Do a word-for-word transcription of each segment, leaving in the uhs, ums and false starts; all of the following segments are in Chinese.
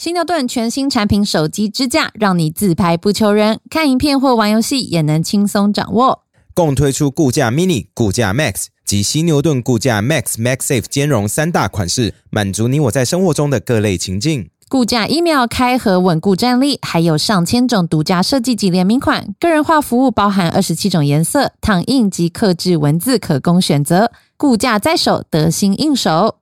犀牛盾全新产品手机支架，让你自拍不求人，看影片或玩游戏也能轻松掌握。 共推出固架 Mini、固架 Max 及犀牛盾固架 Max MagSafe 兼容三大款式，满足你我在生活中的各类情境。 固架一秒开合稳固站立，还有上千种独家设计及联名款，个人化服务包含二十七种颜色，烫印及客制文字可供选择。固架在手，得心应手。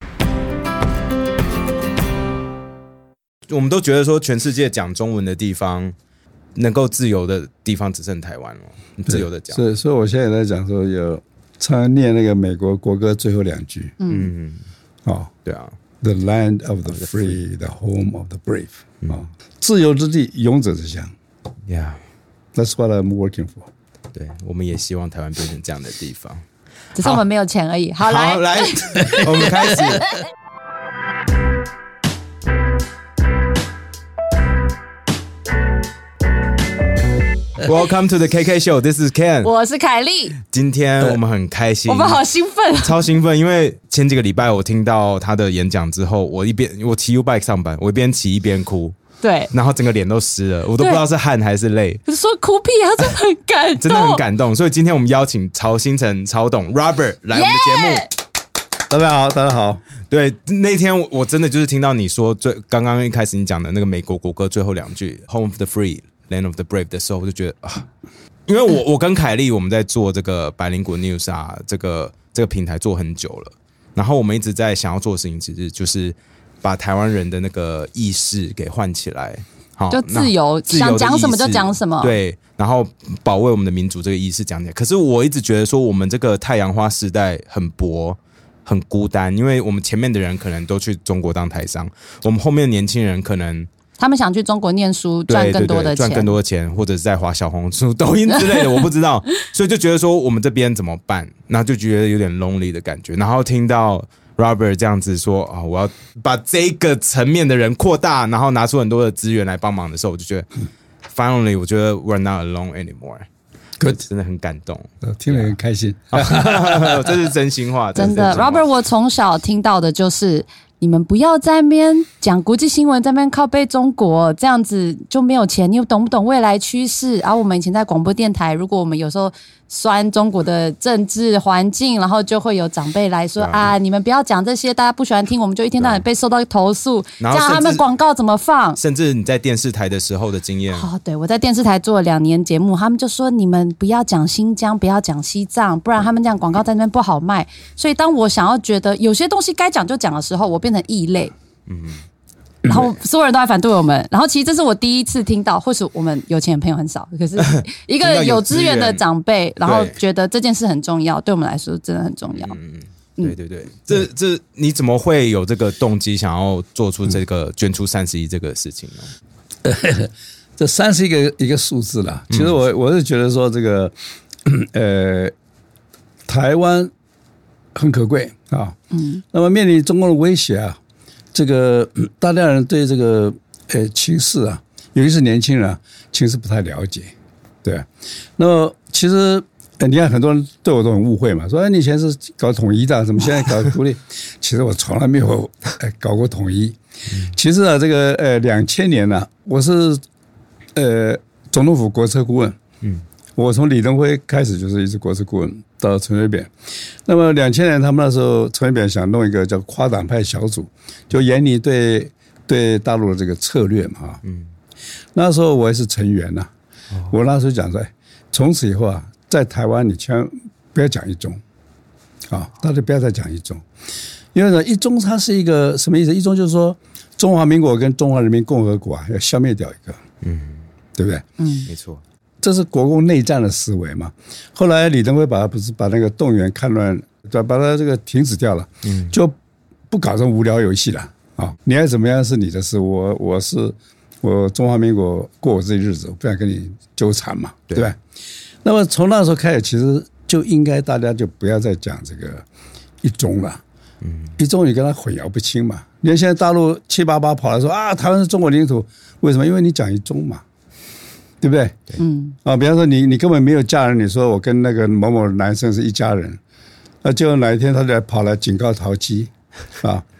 我们都觉得说全世界讲中文的地方能够自由的地方只剩台湾了，自由的讲。 所以，所以我现在在讲说有常念那个美国国歌最后两句。 嗯， 哦， 对啊 ，The land of the free, the home of the brave。啊、哦，自由之地，勇者之乡。 Yeah, that's what I'm working for。 对，我们也希望台湾变成这样的地方， 只是我们没有钱而已。好，来， 好来，我们开始。Welcome to the K K Show. This is Ken. 我是凯莉。 今天我们很开心， 我们好兴奋， 超兴奋！因为前几个礼拜我听到他的演讲之后，我一边我骑 U-Bike 上班，我一边骑一边哭。 对， 然后整个脸都湿了，我都不知道是汗还是泪。 说哭屁啊，真的很感动， 真的很感动。所以今天我们邀请曹兴诚、曹董 Robert 来我们的节目。 Yeah! 大家好，大家好。 对，那天我真的就是听到你说最刚刚一开始你讲的那个美国国歌最后两句 Home of the Free。Land of the Brave 的时候，我就觉得啊，因为我我跟凯莉我们在做这个百灵果 News 啊，这个这个平台做很久了，然后我们一直在想要做的事情，其实就是把台湾人的那个意识给唤起来，好， 就自由， 自由想讲什么就讲什么， 对，然后保卫我们的民主这个意识讲起来。可是我一直觉得说，我们这个太阳花时代很薄。很孤单，因为我们前面的人可能都去中国当台商，我们后面的年轻人可能他们想去中国念书，赚更多的钱， 赚更多的钱，或者是在滑小红书、抖音之类的，我不知道，所以就觉得说我们这边怎么办？然后就觉得有点 lonely 的感觉。然后听到 Robert 这样子说啊，我要把这个层面的人扩大，然后拿出很多的资源来帮忙的时候，我就觉得 finally， 我觉得 we're not alone anymore。Good， 真的很感动， 听了很开心， 这是真心话， 真的。Robert， 我从小听到的就是你们不要在那边讲国际新闻，在那边靠背中国，这样子就没有钱。你懂不懂未来趋势？然后我们以前在广播电台，如果我们有时候酸中国的政治环境，然后就会有长辈来说 啊, 啊，你们不要讲这些，大家不喜欢听，我们就一天到晚被收到投诉，这样他们广告怎么放？ 甚至你在电视台的时候的经验， 哦，对，我在电视台做了两年节目，他们就说你们不要讲新疆，不要讲西藏，不然他们这样广告在那边不好卖。所以当我想要觉得有些东西该讲就讲的时候，我变成异类。嗯。然后所有人都在反对我们，然后其实这是我第一次听到，或许我们有钱的朋友很少，可是一个有资源的长辈，然后觉得这件事很重要，对我们来说真的很重要。 嗯，对对对，这这你怎么会有这个动机想要做出这个捐出三十亿这个事情呢？ 这三是一个一个数字啦。其实我我是觉得说这个呃台湾很可贵啊，嗯，那么面临中共的威胁啊。这个大量人对这个呃情势啊，尤其是年轻人啊，情势不太了解，对。那么其实你看很多人对我都很误会嘛，说哎你以前是搞统一的，怎么现在搞独立？其实我从来没有搞过统一。其实啊，这个呃两千年呢、啊，我是呃总统府国策顾问，嗯，我从李登辉开始就是一直国策顾问到陈水扁。那么两千年他们那时候陈水扁想弄一个叫跨党派小组，就研拟对对大陆的这个策略嘛，嗯，那时候我也是成员呐、啊，我那时候讲说，从此以后啊，在台湾你千万不要讲一中，啊，大家不要再讲一中，因为呢一中它是一个什么意思？一中就是说中华民国跟中华人民共和国啊要消灭掉一个，嗯，对不对？嗯， 没错。 这是国共内战的思维嘛？后来李登辉把他不是把那个动员戡乱，把他这个停止掉了，嗯，就不搞成无聊游戏了啊！你爱怎么样是你的事，我我是我中华民国过我自己日子，我不想跟你纠缠嘛，对, 对吧？那么从那时候开始，其实就应该大家就不要再讲这个一中了，嗯，一中你跟他混淆不清嘛。你看现在大陆七八八跑来说啊，台湾是中国领土，为什么？因为你讲一中嘛。对不对？嗯啊，比方说你你根本没有嫁人，你说我跟那个某某男生是一家人，那结果哪一天他就跑来警告陶机啊，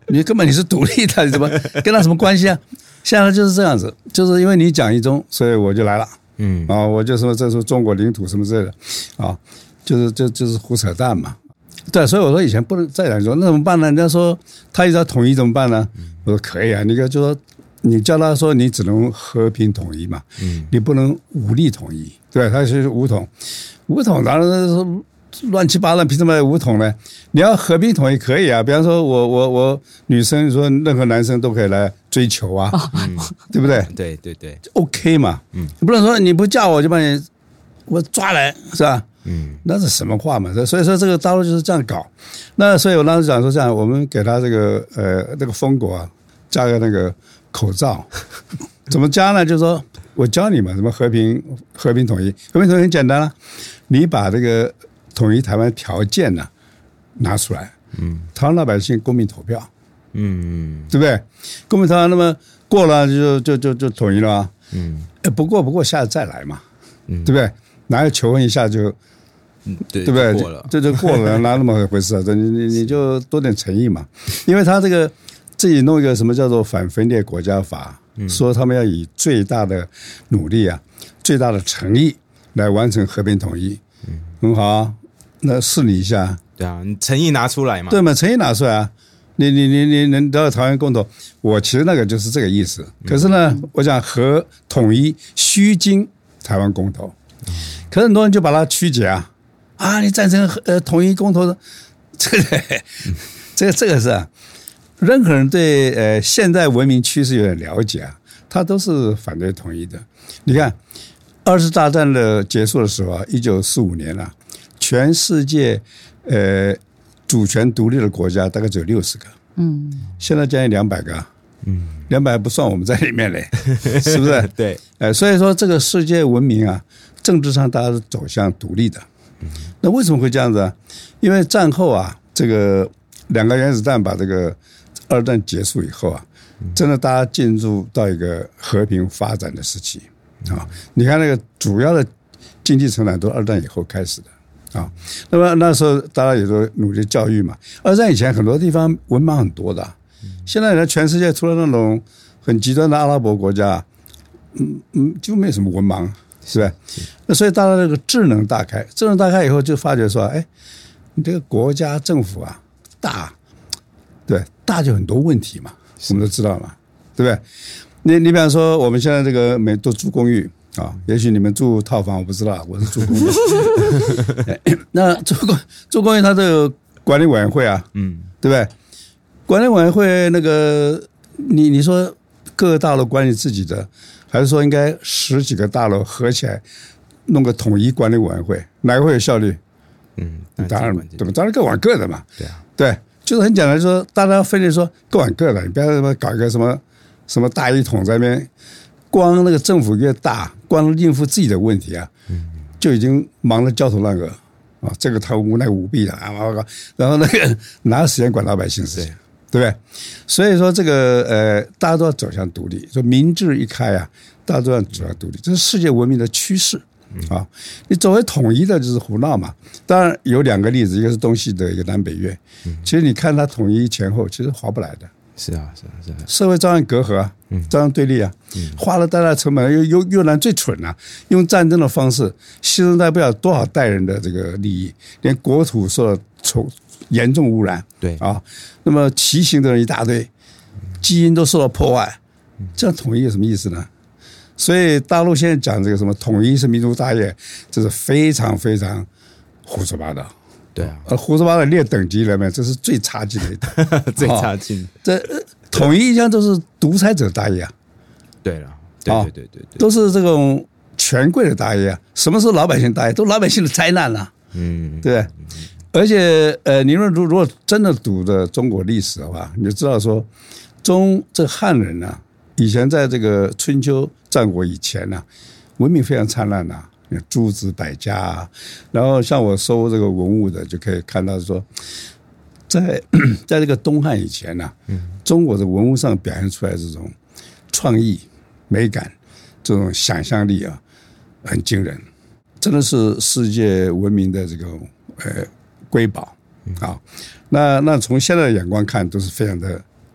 你根本你是独立的，你怎么跟他什么关系啊？现在就是这样子，就是因为你讲一中，所以我就来了，嗯啊，我就说这是中国领土什么之类的啊，就是就就是胡扯淡嘛。对，所以我说以前不能再讲说那怎么办呢？人家说他一直要统一怎么办呢？我说可以啊，你就说你叫他说你只能和平统一嘛，嗯，你不能武力统一，对，他是武统，武统当然是乱七八糟，凭什么武统呢？你要和平统一可以啊，比方说我我我女生说任何男生都可以来追求啊，嗯、对不对？ 对对对 ，OK 嘛，嗯，不能说你不叫我就把你我抓来，是吧？嗯，那是什么话嘛？所以说这个大陆就是这样搞。那所以我当时讲说这样，我们给他这个呃那个封国啊，加个那个口罩，怎么加呢？就是说我教你嘛，什么和平和平统一，和平统一很简单了、啊，你把这个统一台湾条件呢、啊、拿出来，嗯，台湾老百姓公民投票，嗯，对不对？公民投票那么过了就就就就统一了、啊，嗯，不过不过下次再来嘛，嗯，对不对？哪有求婚一下就。 对对不对？ 过了， 这就过了，哪那么回事啊？这你你你就多点诚意嘛，因为他这个自己弄一个什么叫做反分裂国家法，嗯、说他们要以最大的努力啊，最大的诚意来完成和平统一，嗯，很好啊。那试你一下， 对啊，你诚意拿出来嘛， 对嘛？诚意拿出来啊！你你你你能得到台湾公投，我其实那个就是这个意思。可是呢，嗯、我讲和统一虚惊台湾公投，可是很多人就把它曲解啊。啊，你赞成呃统一公投的，这个这个这个是啊，任何人对呃现代文明趋势有点了解啊，他都是反对统一的。你看，二次大战的结束的时候啊，一九四五年啊，全世界呃主权独立的国家大概只有六十个，嗯，现在将近两百个，嗯，两百不算我们在里面嘞，是不是？ 对， 呃，所以说这个世界文明啊，政治上大家是走向独立的。那为什么会这样子啊？因为战后啊，这个两个原子弹把这个二战结束以后啊，真的大家进入到一个和平发展的时期啊。你看那个主要的经济成长都是二战以后开始的啊。那么那时候大家也都努力教育嘛。二战以前很多地方文盲很多的，现在人全世界除了那种很极端的阿拉伯国家，嗯嗯，就没什么文盲。是吧？那所以大家这个智能大开，智能大开以后就发觉说，哎，你这个国家政府啊大，对大就很多问题嘛，我们都知道嘛，对不对？你你比方说我们现在这个每都住公寓啊，也许你们住套房，我不知道，我是住公寓。那住公住公寓，它这个管理委员会啊，嗯，对不对？管理委员会那个，你你说各个大楼管理自己的。还是说应该十几个大楼合起来弄个统一管理委员会，哪个会有效率？嗯，当然，对吧？当然各管各的嘛。对啊，对，就是很简单，说大家分裂说各管各的，你不要什么搞一个什么什么大一统在那边，光那个政府越大，光应付自己的问题啊，就已经忙得焦头烂额啊，这个贪污那个舞弊的啊，然后那个哪有时间管老百姓事情？对不对？所以说这个呃，大家都要走向独立。说民智一开啊，大家都要走向独立，这是世界文明的趋势啊。你作为统一的，就是胡闹嘛。当然有两个例子，一个是东西德，一个南北越。其实你看它统一前后，其实划不来的。 是啊，是啊，是啊。 社会照样隔阂啊，照样对立啊，花了大量成本，又又又难最蠢啊，用战争的方式牺牲代不了多少代人的这个利益，连国土受到仇。严重污染， 对啊，那么骑行的人一大堆，基因都受到破坏，这样统一有什么意思呢？所以大陆现在讲这个什么统一是民族大业，这是非常非常胡说八道。 对啊， 而胡说八道列等级里面，这是最差劲的一等， 最差劲。 这统一一向都是独裁者大业啊。 对了，对对对对对， 都是这种权贵的大业啊。什么是老百姓大业？都老百姓的灾难啊。嗯，对。而且，呃，你如如果真的读的中国历史的话，你就知道说，中这汉人啊，以前在这个春秋战国以前呢、啊，文明非常灿烂呐、啊，诸子百家啊。然后像我收这个文物的，就可以看到说，在在这个东汉以前呢、啊，中国的文物上表现出来这种创意、美感、这种想象力啊，很惊人，真的是世界文明的这个呃。瑰宝啊，那那从现在的眼光看都是非常的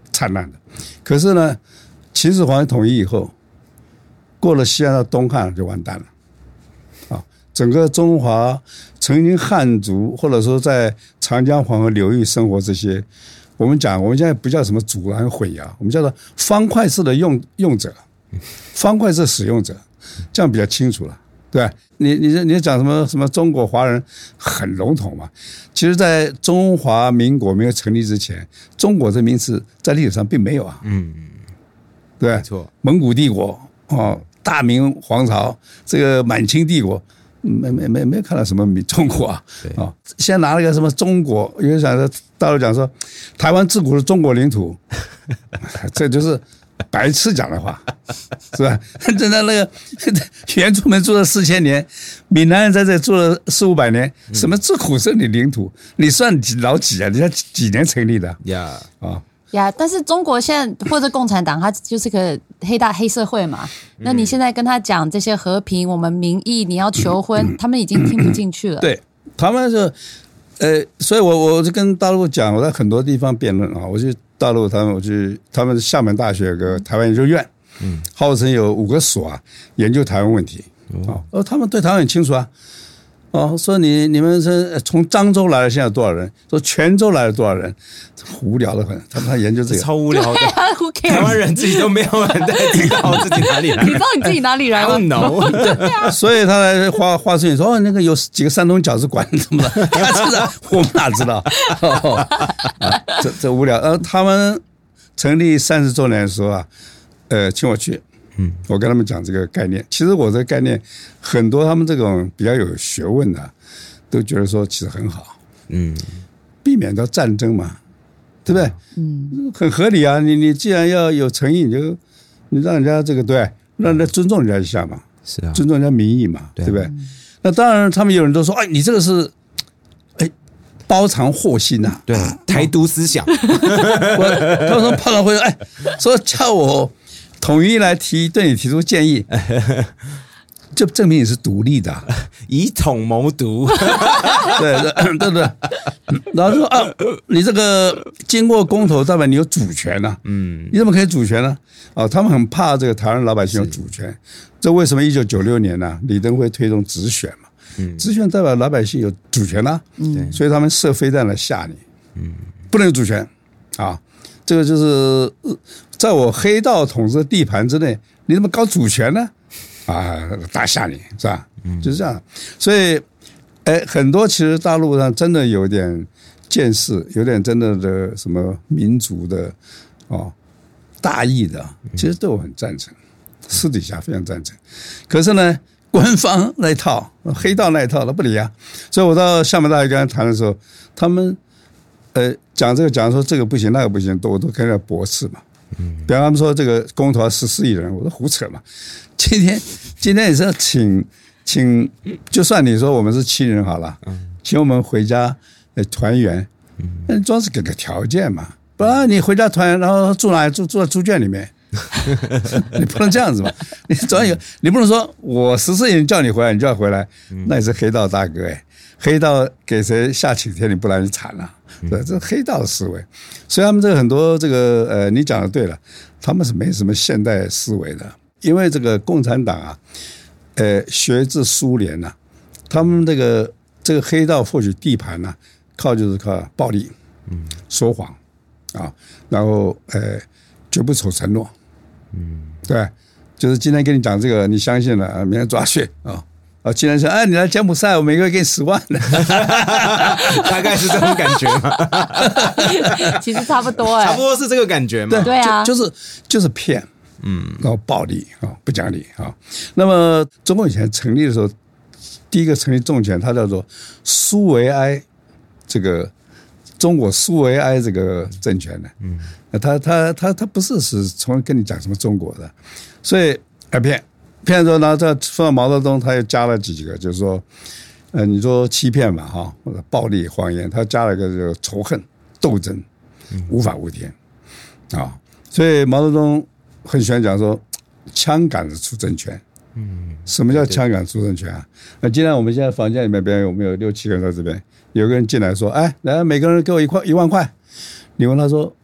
灿烂的。可是呢，秦始皇统一以后，过了西汉到东汉就完蛋了啊！整个中华曾经汉族或者说在长江黄河流域生活这些，我们讲我们现在不叫什么阻拦混淆，我们叫做方块字的用用者，方块字使用者，这样比较清楚了。对吧？你你你讲什么什么中国华人很笼统嘛？其实，在中华民国没有成立之前，中国这名词在历史上并没有啊。 嗯， 对， 没错。 蒙古帝国哦，大明皇朝，这个满清帝国，没没没没看到什么中国啊。哦，现在拿了个什么中国，有人讲说大陆讲说台湾自古是中国领土，这就是白痴讲的话，是吧？真的那个原住民住了四千年，闽南人在这住了四五百年，什么自古是你领土？你算几老几啊？你才几年成立的呀？ 啊呀！但是中国现在或者共产党，它就是个黑大黑社会嘛。那你现在跟他讲这些和平，我们民意，你要求婚，嗯、他们已经听不进去了。 对他们就呃，所以我我就跟大陆讲，我在很多地方辩论啊，我去。大陆他们我去，他们厦门大学有个台湾研究院，嗯，号称有五个所啊，研究台湾问题，哦，哦，他们对台湾很清楚啊，哦，说你你们是从漳州来的，现在有多少人？说泉州来了多少人？无聊的很，他们他研究这个超无聊的， 啊、 台湾人自己都没有人在知道自己哪里来， 你知道你自己哪里来吗 ？I don't know， 对啊， 所以他来画画出你说哦，那个有几个山东饺子馆怎么了？他知道，我们哪知道？哦啊、这这无聊。呃，他们成立三十周年的时候啊，呃，请我去，嗯，我跟他们讲这个概念。其实我这个概念，很多他们这种比较有学问的，都觉得说其实很好，嗯，避免到战争嘛。对不对？嗯，很合理啊。你你既然要有诚意，你就你让人家这个对，让人家尊重人家一下嘛， 是啊， 尊重人家民意嘛， 对, 对不对？那当然，他们有人都说，哎，你这个是哎包藏祸心呐、啊， 对，台独思想。 我他说碰到会说，哎，说叫我统一来提对你提出建议。就证明你是独立的、啊， 以统谋独， 对对对对。然后说啊，你这个经过公投，代表你有主权呐、啊，嗯，你怎么可以主权呢？哦，他们很怕这个台湾老百姓有主权，这为什么一九九六年呢、啊？李登辉推动直选嘛，嗯，直选代表老百姓有主权呐、啊，嗯，所以他们射飞弹来吓你，嗯，不能有主权啊，这个就是在我黑道统治的地盘之内，你怎么搞主权呢？啊，打吓你是吧？嗯，就是这样。所以，哎，很多其实大陆上真的有点见识，有点真的的什么民族的哦大义的，其实对我很赞成，私底下非常赞成。可是呢，官方那一套，黑道那一套，他不理啊。所以我到厦门大学跟他谈的时候，他们呃讲这个讲说这个不行，那个不行，都我都跟他驳斥嘛。嗯，比方他们说这个公投要十四亿人，我说胡扯嘛。今天今天也是要请请，就算你说我们是亲人好了，请我们回家团圆，那总是给个条件嘛，不然你回家团圆，然后住哪里？住住在猪圈里面，你不能这样子嘛。你总要有，你不能说我十四亿人叫你回来，你就要回来，那也是黑道大哥哎，黑道给谁下请帖你不来你惨了。对，这是黑道的思维，所以他们这个很多这个呃，你讲的对了，他们是没什么现代思维的，因为这个共产党啊，呃，学自苏联呐、啊，他们这个这个黑道获取地盘呐、啊，靠就是靠暴力，嗯，说谎啊，然后呃，绝不守承诺，嗯，对，就是今天跟你讲这个，你相信了，明天抓去啊。哦，既然说，哎，你来柬埔寨，我每个月给你十万， 大概是这种感觉嘛。 其实差不多哎、欸， 差不多是这个感觉嘛。 对啊， 就就是就是骗，嗯，然后暴力啊，不讲理啊。那么中国以前成立的时候，第一个成立重拳，它叫做苏维埃这个中国苏维埃这个政权的，嗯，他他他他不是是从跟你讲什么中国的，所以来骗。骗之后，然后再说到毛泽东，他又加了几个，就是说，呃，你说欺骗嘛，哈，或者暴力、谎言，他加了一个这个仇恨、斗争，无法无天，啊，所以毛泽东很喜欢讲说，枪杆子出政权。嗯，什么叫枪杆出政权啊？那今天我们现在房间里面，别人有没有六七个人在这边？有个人进来说，哎，来，每个人给我一块一万块。你问他说，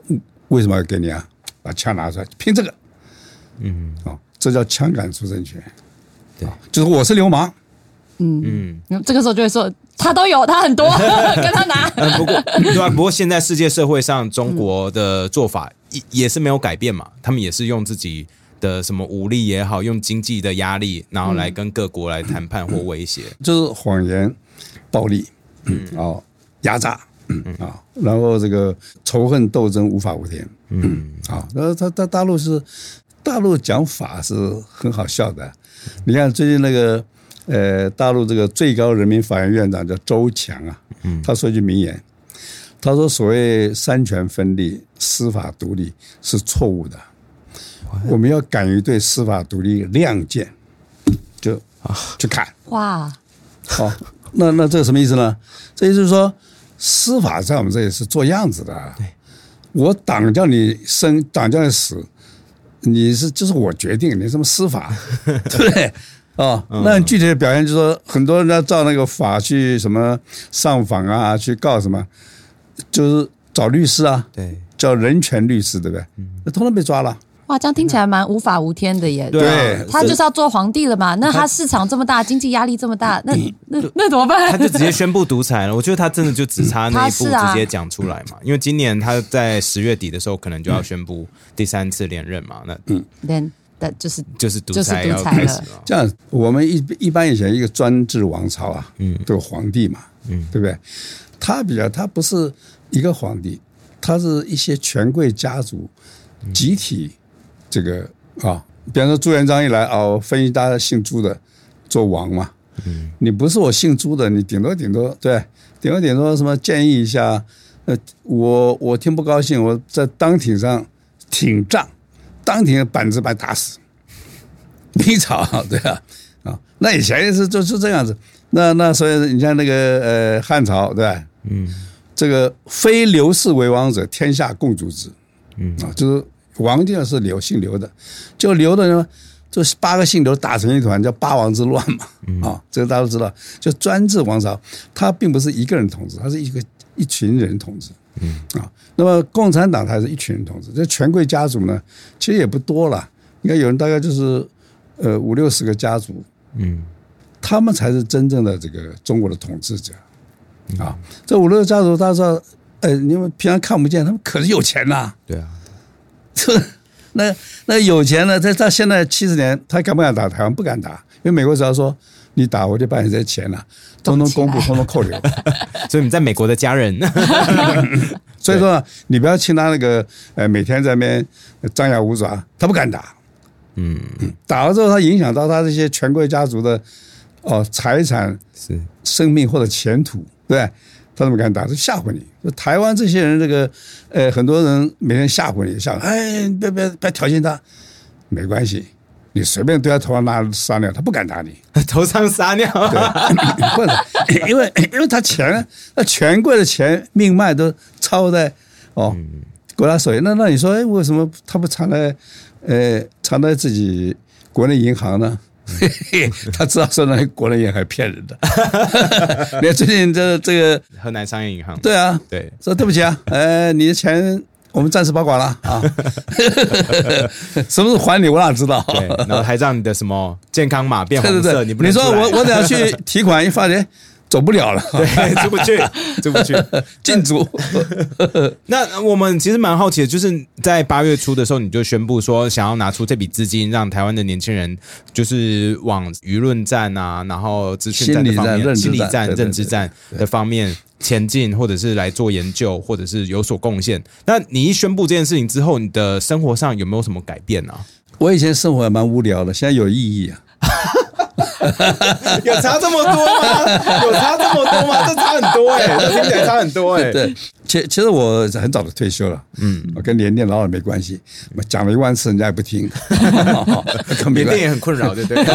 为什么要给你啊？把枪拿出来，拼这个，嗯，哦，这叫枪杆出政权， 对， 就是我是流氓。 嗯嗯，这个时候就会说他都有，他很多，跟他拿。 嗯、不过对吧、啊？不过现在世界社会上，中国的做法也也是没有改变嘛，他们也是用自己的什么武力也好，用经济的压力，然后来跟各国来谈判或威胁， 嗯、就是谎言、暴力，嗯，哦，压榨，嗯啊，然后这个仇恨斗争无法无天，嗯啊，然后他他大陆是大陆讲法是很好笑的，你看最近那个。呃，大陆这个最高人民法院院长叫周强啊，他说一句名言，他说所谓三权分立、司法独立是错误的，我们要敢于对司法独立亮剑，就去看。 哇， 好、哦，那那这个什么意思呢？这意思是说，司法在我们这里是做样子的，我党叫你生，党叫你死，你是就是我决定，你什么司法，对不对？哦，那具体的表现就是说，很多人要照那个法去什么上访啊，去告什么，就是找律师啊， 对， 叫人权律师，对不对？那通通被抓了。 哇，这样听起来蛮无法无天的耶。 对， 他就是要做皇帝了嘛？那他市场这么大，经济压力这么大，那那那怎么办？ 他就直接宣布独裁了。我觉得他真的就只差那一步直接讲出来嘛。因为今年他在十月底的时候，可能就要宣布第三次连任嘛。那嗯， 连。的就是就是独裁要开始了。 这样，我们一一般以前一个专制王朝啊，嗯，都有皇帝嘛，嗯，对不对？他比较，他不是一个皇帝，他是一些权贵家族集体这个啊，比方说朱元璋一来哦，分一大家姓朱的做王嘛，嗯，你不是我姓朱的，你顶多顶多对，顶多顶多什么建议一下，呃，我我听不高兴，我在当庭上挺仗。当庭板子把打死，明朝对啊啊，那以前是就是这样子，那那所以你像那个呃汉朝对吧？嗯，这个非刘氏为王者，天下共主之，嗯啊，就是王就是刘姓刘的，就刘的呢，就八个姓刘打成一团，叫八王之乱嘛，啊，这个大家都知道，就专制王朝，它并不是一个人统治，它是一个一群人统治。嗯啊，那么共产党它是一群人统治，这权贵家族呢，其实也不多了，应该有人大概就是呃五六十个家族，嗯，他们才是真正的这个中国的统治者啊。这五六个家族，大家知道，呃，你们平常看不见，他们可是有钱呐、啊。 对啊， 这那那有钱呢，在到现在七十年，他敢不敢打台湾？不敢打，因为美国只要说你打，我就把你这些钱啊，通通公布，通通扣留。 所以你在美国的家人， 所以说你不要听他那个呃每天在那边张牙舞爪，他不敢打。嗯，打了之后，他影响到他这些权贵家族的哦财产、 是生命或者前途，对，他怎么敢打？就吓唬你。就台湾这些人，这个呃很多人每天吓唬你，吓唬，哎，别别别挑衅他，没关系。你随便对他头上拿撒尿，他不敢打你。 头上撒尿， 对，不是，因为因为他钱，那权贵的钱命脉都操在哦国家手里。那那你说，哎，为什么他不藏在呃藏在自己国内银行呢？他知道说那国内银行骗人的。你看最近这这个河南商业银行， 对啊， 对， 说对不起啊，呃，你的钱。我们暂时保管了啊，什么时候还你我哪知道？ 对，然后还让你的什么健康码变红色， 对对对， 你不能你说我我等下去提款，一发现走不了了， 对，出不去，出不去， 禁足。 那我们其实蛮好奇的，就是在八月初的时候，你就宣布说想要拿出这笔资金，让台湾的年轻人就是往舆论战啊，然后资讯战的方面、心理战、认知战的方面前进，或者是来做研究，或者是有所贡献。那你一宣布这件事情之后，你的生活上有没有什么改变啊？ 我以前生活还蛮无聊的，现在有意义啊。 有差这么多吗？有差这么多吗？这差很多哎、欸，这听起来差很多哎、欸。 对，其其实我很早就退休了，嗯，我跟联电老板没关系，我讲了一万次人家也不听， 联电也很困扰，对不对？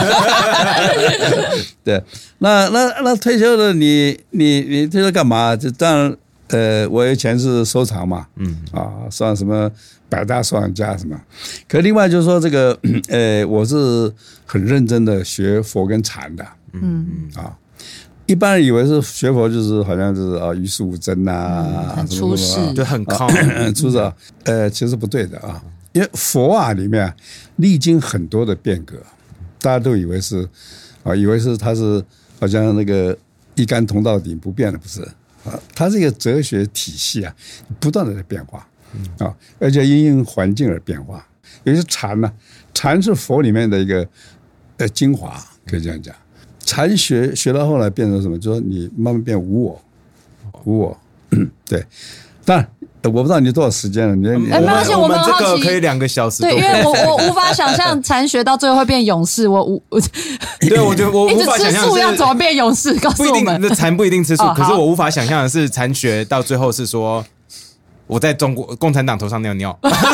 对，那那那退休了你，你你你退休干嘛？就当然，呃，我以前是收藏嘛，嗯啊，收藏什么百大收藏家什么，可另外就是说这个，呃，我是很认真的学佛跟禅的，嗯啊， 一般人以为是学佛就是好像就是啊与世无争啊， 嗯、很出世， 就很靠出世啊。呃，其实不对的啊，因为佛啊里面历经很多的变革，大家都以为是啊，以为是它是好像那个一竿通到底不变的，不是啊，它是一个哲学体系啊，不断的在变化啊，而且因应环境而变化。尤其是禅呢、啊，禅是佛里面的一个呃精华，可以这样讲。禅学学到后来变成什么？就是说你慢慢变无我，无我。对，当然我不知道你多少时间了。你哎，没关系，我们这个可以两个小时。 对，因为我我无法想象禅学到最后会变勇士。我无， 对，我觉得我无法想象一直吃素要怎么变勇士？告诉我们， 禅不一定吃素， 哦、 可是我无法想象的是禅学到最后是说。我在中国共产党头上尿尿，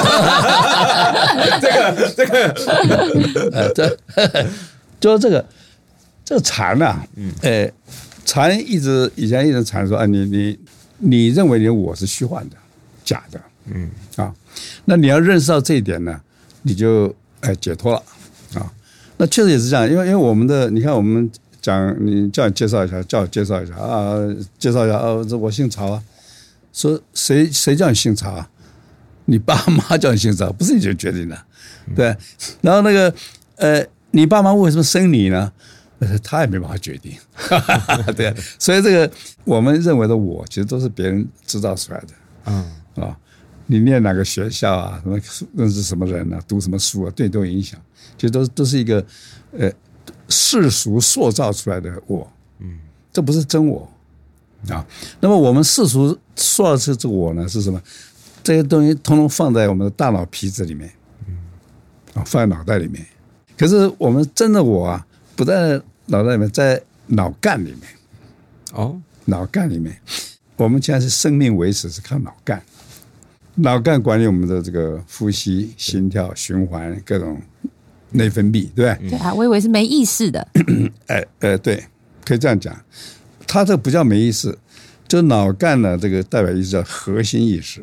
这个这个， 呃，这就是这个这个禅啊，嗯，呃，禅一直以前一直禅说啊，你你你认为你我是虚幻的、假的，嗯啊，那你要认识到这一点呢，你就哎解脱了啊。那确实也是这样，因为因为我们的你看我们讲，你叫你介绍一下，叫我介绍一下啊，介绍一下啊，这我姓曹啊。说谁谁叫你姓曹啊？你爸妈叫你姓曹，不是你就决定的，对。然后那个呃，你爸妈为什么生你呢？他也没办法决定，对。所以这个我们认为的我，其实都是别人制造出来的，嗯啊，你念哪个学校啊，什么认识什么人啊，读什么书啊，对你都有影响。其实都都是一个呃世俗塑造出来的我，嗯，这不是真我。啊，那么我们世俗说的是这个我呢是什么？这些东西通通放在我们的大脑皮质里面，啊，放在脑袋里面。可是我们真的我啊，不在脑袋里面，在脑干里面。 哦， 脑干里面，我们现在是生命维持是靠脑干，脑干管理我们的这个呼吸、心跳、循环各种内分泌，对不对？ 对啊，我以为是没意识的。 哎哎，对，可以这样讲。它这不叫没意识，就脑干呢，这个代表意思叫核心意识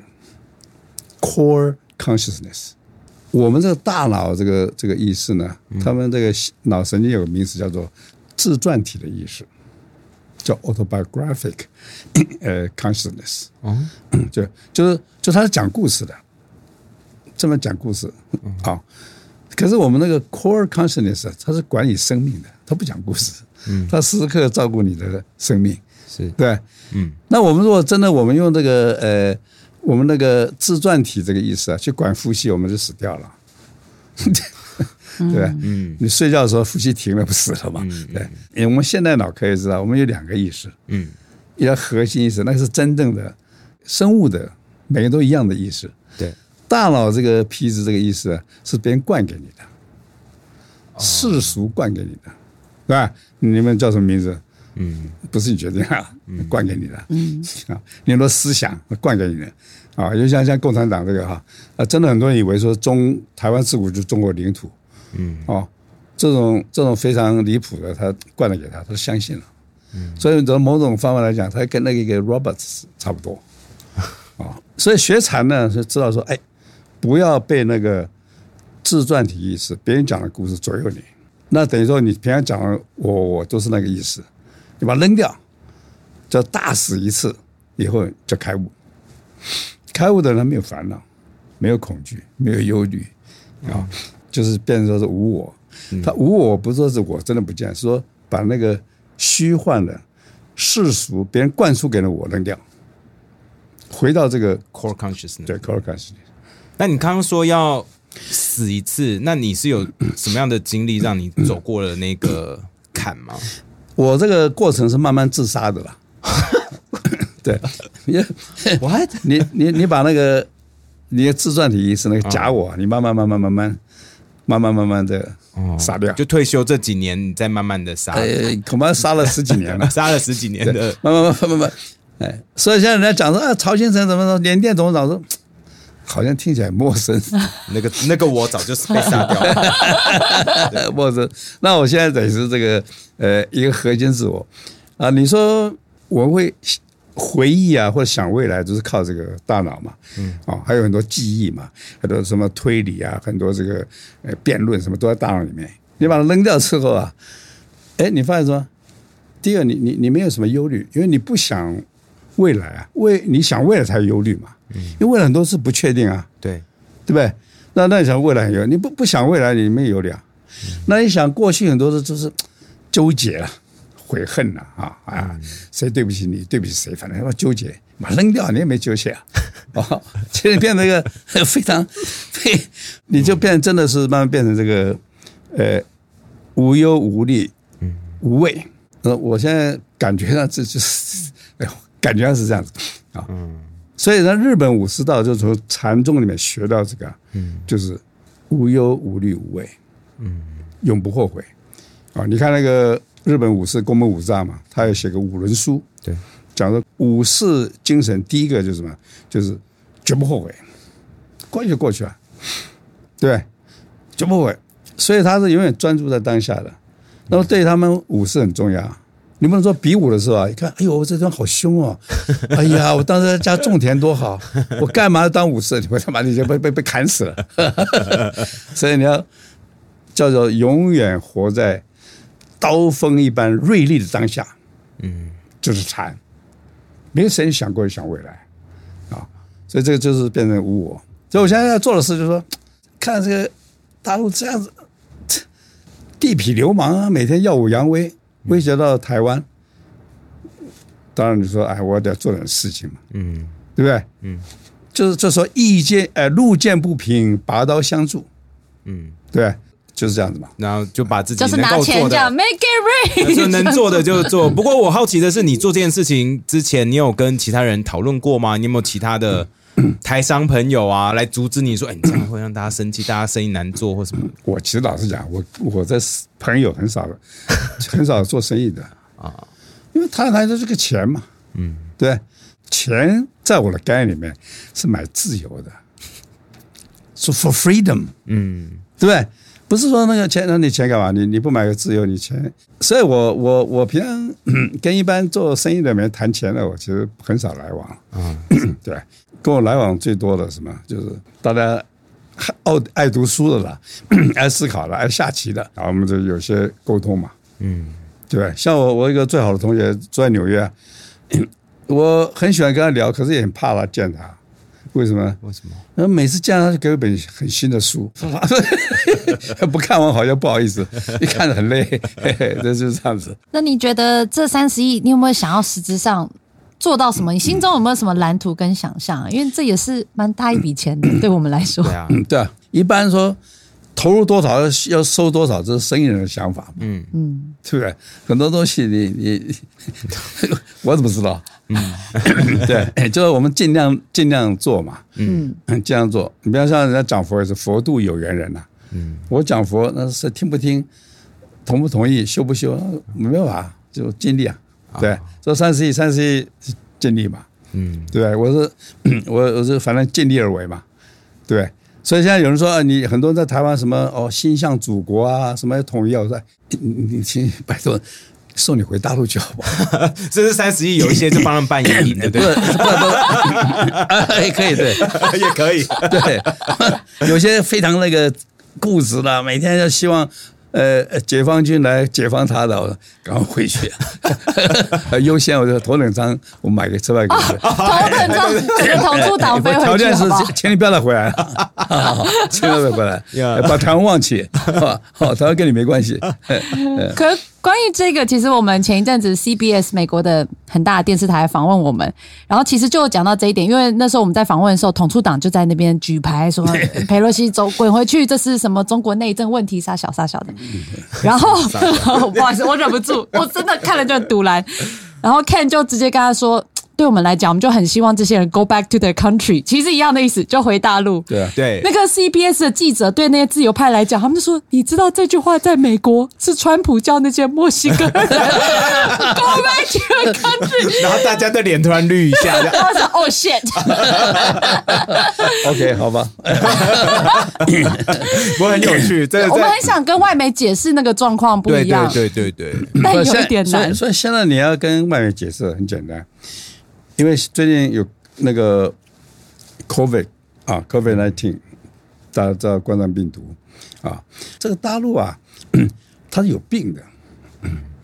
（core consciousness）。我们这个大脑这个这个意识呢，他们这个脑神经有个名词叫做自传体的意识，叫 autobiographic 呃 consciousness。哦，就就是就它是讲故事的，这么讲故事啊。可是我们那个 core consciousness 它是管理生命的，它不讲故事。嗯，他时时刻刻照顾你的生命， 是对， 嗯。那我们如果真的我们用这个呃，我们那个自传体这个意思啊，去管呼吸，我们就死掉了，对吧？嗯，你睡觉的时候呼吸停了，不死了嘛？嗯、对。因为我们现代脑科学知道，我们有两个意识，嗯，一个核心意识，那个是真正的生物的，每个人都一样的意识。 对， 大脑这个皮质这个意识啊，是别人灌给你的，世俗灌给你的。对吧？你们叫什么名字？嗯，不是你决定啊，灌给你的。嗯，啊，你很多思想灌给你的啊，就像像共产党这个哈啊，真的很多人以为说中台湾自古就是中国领土，嗯，哦，这种这种非常离谱的，他灌了给他，他相信了。嗯，所以从某种方法来讲，他跟那个一个 Roberts 差不多啊。所以学禅呢，是知道说，哎，不要被那个自传体意识、别人讲的故事左右你。那等于说，你平常讲的我我都是那个意思，你把它扔掉，叫大死一次以后叫开悟。开悟的人他没有烦恼，没有恐惧，没有忧虑啊，就是变成说是无我。他无我不是说是我真的不见，是说把那个虚幻的世俗别人灌输给了我扔掉，回到这个 core consciousness。 对 core consciousness。 那你刚刚说要死一次，那你是有什么样的经历让你走过了那个坎吗？ 我这个过程是慢慢自杀的啦。对，我还你你你把那个你的自传体意识那个假我，哦、你慢慢慢慢慢慢慢慢慢慢的杀掉、哦。 就退休这几年，你再慢慢的杀。 呃，恐怕杀了十几年了， 杀了十几年的， 慢慢慢慢慢慢。哎，所以现在人家讲说啊，曹先生怎么说，联电董事长说。好像听起来陌生， 那个那个我早就是被杀掉了， 陌生。那我现在等于是这个呃一个核心自我啊。你说我会回忆啊，或者想未来，都是靠这个大脑嘛，嗯，哦，还有很多记忆嘛，很多什么推理啊，很多这个呃辩论什么都在大脑里面。你把它扔掉之后啊，哎，你发现什么？ 第二，你你你没有什么忧虑，因为你不想未来啊，为你想未来才忧虑嘛，嗯，因为未来很多是不确定啊， 对对不对？那那你想未来很忧虑，你不不想未来，你没有忧虑啊。嗯、那你想过去很多的就是纠结了、悔恨了啊啊，谁对不起你，对不起谁，反正要纠结，把扔掉你也没纠结啊。哦，其实变成一个非常，你就变真的是慢慢变成这个呃无忧无虑、无畏。呃，我现在感觉上这就是，哎呦，感觉上是这样子啊。嗯，所以呢，日本武士道就从禅宗里面学到这个，嗯，就是无忧无虑无畏，嗯，永不后悔。啊，你看那个日本武士宫本武藏嘛，他有写个五轮书， 对， 讲说武士精神第一个就是什么，就是绝不后悔，过去就过去了，对，绝不后悔。所以他是永远专注在当下的。那么对他们武士很重要，你不能说比武的时候啊，一看，哎呦，这地方好凶哦，哎呀，我当时在家种田多好，我干嘛当武士？我他妈你就被被被砍死了。所以你要叫做永远活在刀锋一般锐利的当下，嗯，就是禅，没有谁想过想未来啊，所以这个就是变成无我。所以我现在要做的事就是说，看这个大陆这样子。地痞流氓啊，每天耀武扬威，威胁到台湾。当然你说，哎，我得做点事情嘛，嗯，对不对？嗯，就是这时候意见，呃，路见不平，拔刀相助，嗯，对，就是这样子嘛。 然后就把自己就是拿钱这样 make it rain， 就能做的就做。不过我好奇的是，你做这件事情之前，你有跟其他人讨论过吗？你有没有其他的？台商朋友啊，来阻止你说，哎，你这样会让大家生气，大家生意难做或什么？ 我其实老实讲，我我在朋友很少很少做生意的啊，因为他来的这个钱嘛，嗯，对，钱在我的概念里面是买自由的，是 for freedom， 嗯，对不对？不是说那个钱，那你钱干嘛？你你不买个自由，你钱，所以我我我平常跟一般做生意的人谈钱的，我其实很少来往，嗯，对。跟我来往最多的什么，就是大家爱爱读书的啦，爱思考的，爱下棋的，然后我们就有些沟通嘛，嗯，对，像我我一个最好的同学住在纽约，我很喜欢跟他聊，可是也很怕他见他，为什么？ 为什么？ 然后每次见他就给我一本很新的书，不看完好像不好意思，一看着很累，嘿嘿，这就是这样子。 那你觉得这三十亿，你有没有想要实质上？做到什么？你心中有没有什么蓝图跟想象？因为这也是蛮大一笔钱的，对我们来说。 对啊，对啊。一般说投入多少要收多少，这是生意人的想法嘛。嗯嗯，对不对？很多东西你你我怎么知道？嗯，对，就是我们尽量尽量做嘛。嗯，尽量做。你不要像人家讲佛也是佛度有缘人呐、啊。嗯，我讲佛那是听不听，同不同意，修不修，没办法，就尽力啊。对，这三十亿，三十亿尽力嘛，嗯，对，我是我我是反正尽力而为嘛，对，所以现在有人说、啊、你很多人在台湾什么哦心向祖国啊，什么统一啊，我说你你请拜托送你回大陆去好不好？ 这是三十亿，有一些就帮他们办演艺的，对不对？ 也可以，对， 也可以， 对，有些非常那个固执的，每天就希望。呃，解放军来解放他的，我赶快回去。优先，我就头等舱，我买个车票给你。 头等舱，同出党飞回去。 条件是，请你不要再回来了，千万不要回来，把台湾忘记。好，台湾跟你没关系。 可关于这个，其实我们前一阵子 C B S 美国的很大的电视台访问我们，然后其实就有讲到这一点，因为那时候我们在访问的时候，统促党就在那边举牌说裴洛西走滚回去，这是什么中国内政问题，杀小杀小的。然后不好意思，我忍不住，我真的看了就很堵拦。然后 Ken 就直接跟他说。对我们来讲，我们就很希望这些人 go back to their country， 其实一样的意思，就回大陆。 对啊， 对。 那个 C B S 的记者对那些自由派来讲，他们就说：“你知道这句话在美国是川普叫那些墨西哥人 go back to their country。” 然后大家的脸突然绿一下， 我说：“Oh shit！” OK， 好吧。 我很有趣，这我们很想跟外媒解释那个状况不一样， 对对对对， 但有一点难。 所以现在你要跟外媒解释很简单。因为最近有那个 COVID 啊 ，COVID 十九， 大家知道冠状病毒啊，这个大陆啊，它是有病的，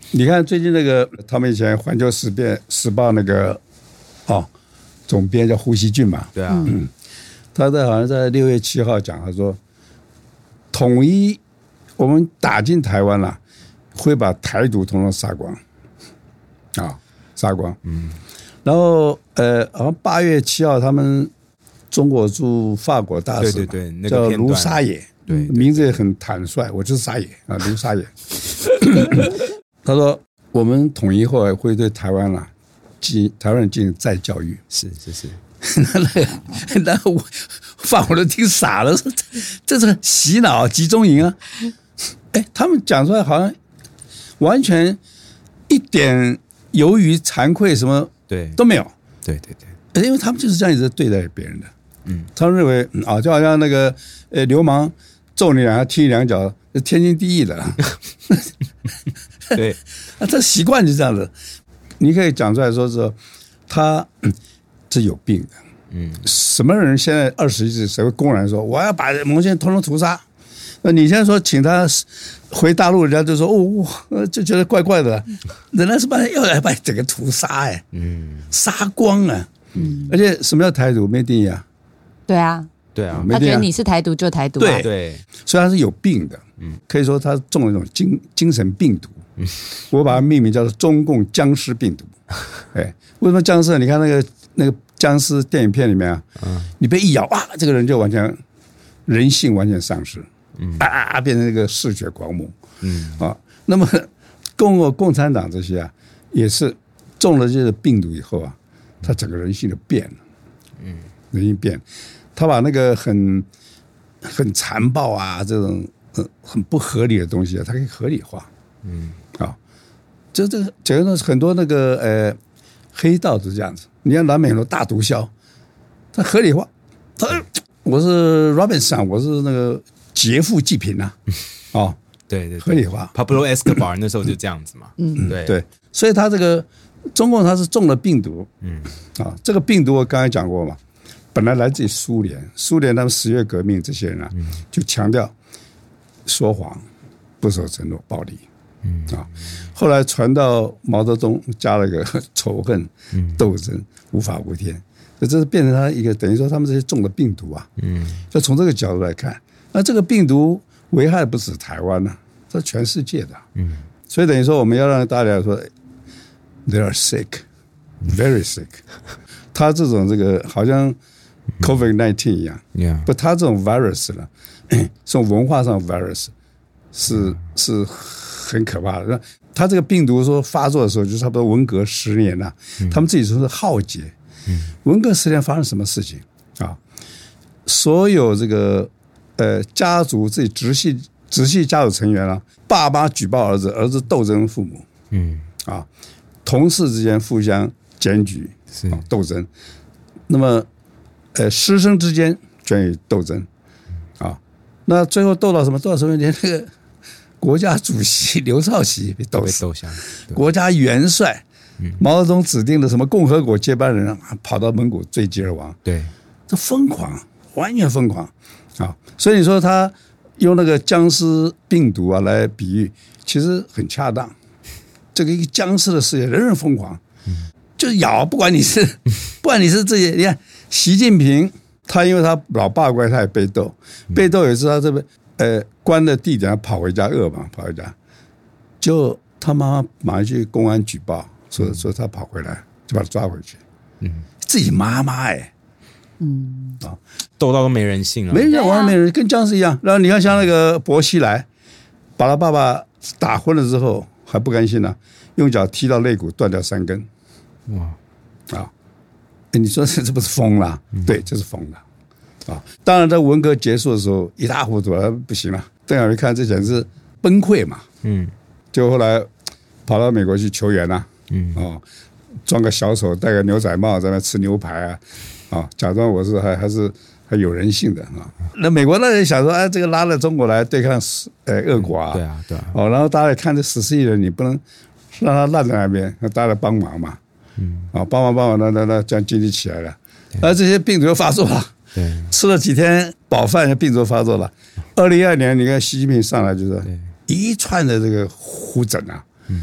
你看最近那个，他们以前《环球时报》时报那个哦总编叫胡锡进嘛， 对啊， 嗯，他在好像在六月七号讲，他说统一我们打进台湾了，会把台独统统杀光，啊、哦，杀光，嗯，然后呃，好像八月七号他们中国驻法国大使， 对对对，那叫个片段卢沙野。 对，对名字也很坦率，我就是沙野啊，卢沙野。他说，我们统一后会对台湾啦、啊，进台湾人进行再教育。 是是是， 那那个，那我法国人听傻了，说这这是洗脑集中营啊！哎，他们讲出来好像完全一点犹豫、惭愧什么对都没有。 对对对， 因为他们就是这样一直对待别人的。 嗯， 他们认为啊，就好像那个呃流氓揍你两下、踢你两脚，天经地义的啦。 对， 那这习惯就这样子。你可以讲出来说是他是有病的。嗯，什么人现在二十一世纪谁会公然说我要把蒙先统统屠杀？那你现在说请他回大陆，人家就说哦，就觉得怪怪的。人家是把要来把整个屠杀哎、欸，嗯，杀光啊。嗯，而且什么叫台独没定义啊？ 对啊， 对啊， 他觉得你是台独就台独、啊， 对对， 所以他是有病的。嗯，可以说他中了一种精精神病毒。嗯，我把它命名叫做中共僵尸病毒。哎，为什么僵尸？你看那个那个僵尸电影片里面啊，嗯、你被一咬啊，这个人就完全人性完全丧失，嗯啊，变成那个嗜血狂魔。嗯啊，那么共共产党这些啊，也是中了这个病毒以后啊。他整个人性就变了，嗯，人性变，他把那个很很残暴啊，这种呃很不合理的东西啊，他可以合理化，嗯，啊，这这整个很多那个呃黑道是这样子，你看南美很多大毒枭，他合理化，他我是 Robinson， 我是那个劫富济贫呐，哦， 对对， 合理化 ，Pablo Escobar 那时候就这样子嘛，嗯，对对，所以他这个。中共它是中了病毒，嗯啊，这个病毒我刚才讲过嘛，本来来自于苏联，苏联他们十月革命这些人啊，嗯、就强调说谎、不守承诺、暴力，嗯啊，后来传到毛泽东，加了个仇恨、斗争、无法无天，这这是变成他一个等于说他们这些中了病毒啊，嗯，就从这个角度来看，那这个病毒危害不止台湾呢、啊，这全世界的，嗯，所以等于说我们要让大家说。They are sick, very sick. 他这种这个好像 COVID 十九 一样， yeah. 不，他这种 virus 呢，这种文化上的 virus 是是很可怕的。他这个病毒说发作的时候，就差不多文革十年了、啊，他们自己说是浩劫。文革十年发生什么事情啊？所有这个呃家族自己直系直系家族成员啊，爸妈举报儿子，儿子斗争父母，嗯啊。同事之间互相检举、啊、斗争，那么，呃，师生之间卷于斗争，啊，那最后斗到什么？斗到什么？连那个国家主席刘少奇被斗死，国家元帅、嗯、毛泽东指定的什么共和国接班人啊，跑到蒙古坠机而亡。对，这疯狂，完全疯狂啊！所以你说他用那个僵尸病毒啊来比喻，其实很恰当。这个一个僵尸的世界，人人疯狂，就咬，不管你是，不管你是这些，你看习近平，他因为他老爸关，他也被斗，被斗有一次他这边呃关的地点，他跑回家饿嘛，跑回家，就他妈妈马上去公安举报，说说他跑回来，就把他抓回去，嗯，自己妈妈哎、欸， 嗯啊，斗到都没人性了， 没人，完没人，跟僵尸一样。然后你看像那个薄熙来，把他爸爸打昏了之后。还不甘心呢、啊，用脚踢到肋骨，断掉三根。哇！啊，你说这这不是疯了？嗯、对，这是疯了。啊，当然在文革结束的时候一塌糊涂了，不行了。邓小平看这简直是崩溃嘛。嗯。就后来跑到美国去求援啊。嗯。哦，装个小丑，戴个牛仔帽，在那吃牛排啊，啊，假装我是还还是还有人性的啊。那美国那人想说，哎，这个拉了中国来对抗呃俄国啊， 对啊，对啊， 哦，然后大家看这十四亿人，你不能让他烂在那边，大家来帮忙嘛，嗯，啊，帮忙帮忙，那那那这样经济起来了，而这些病毒又发作了，对，吃了几天饱饭，病毒发作了。二零一二年，你看习近平上来就是一串的这个胡疹啊，嗯，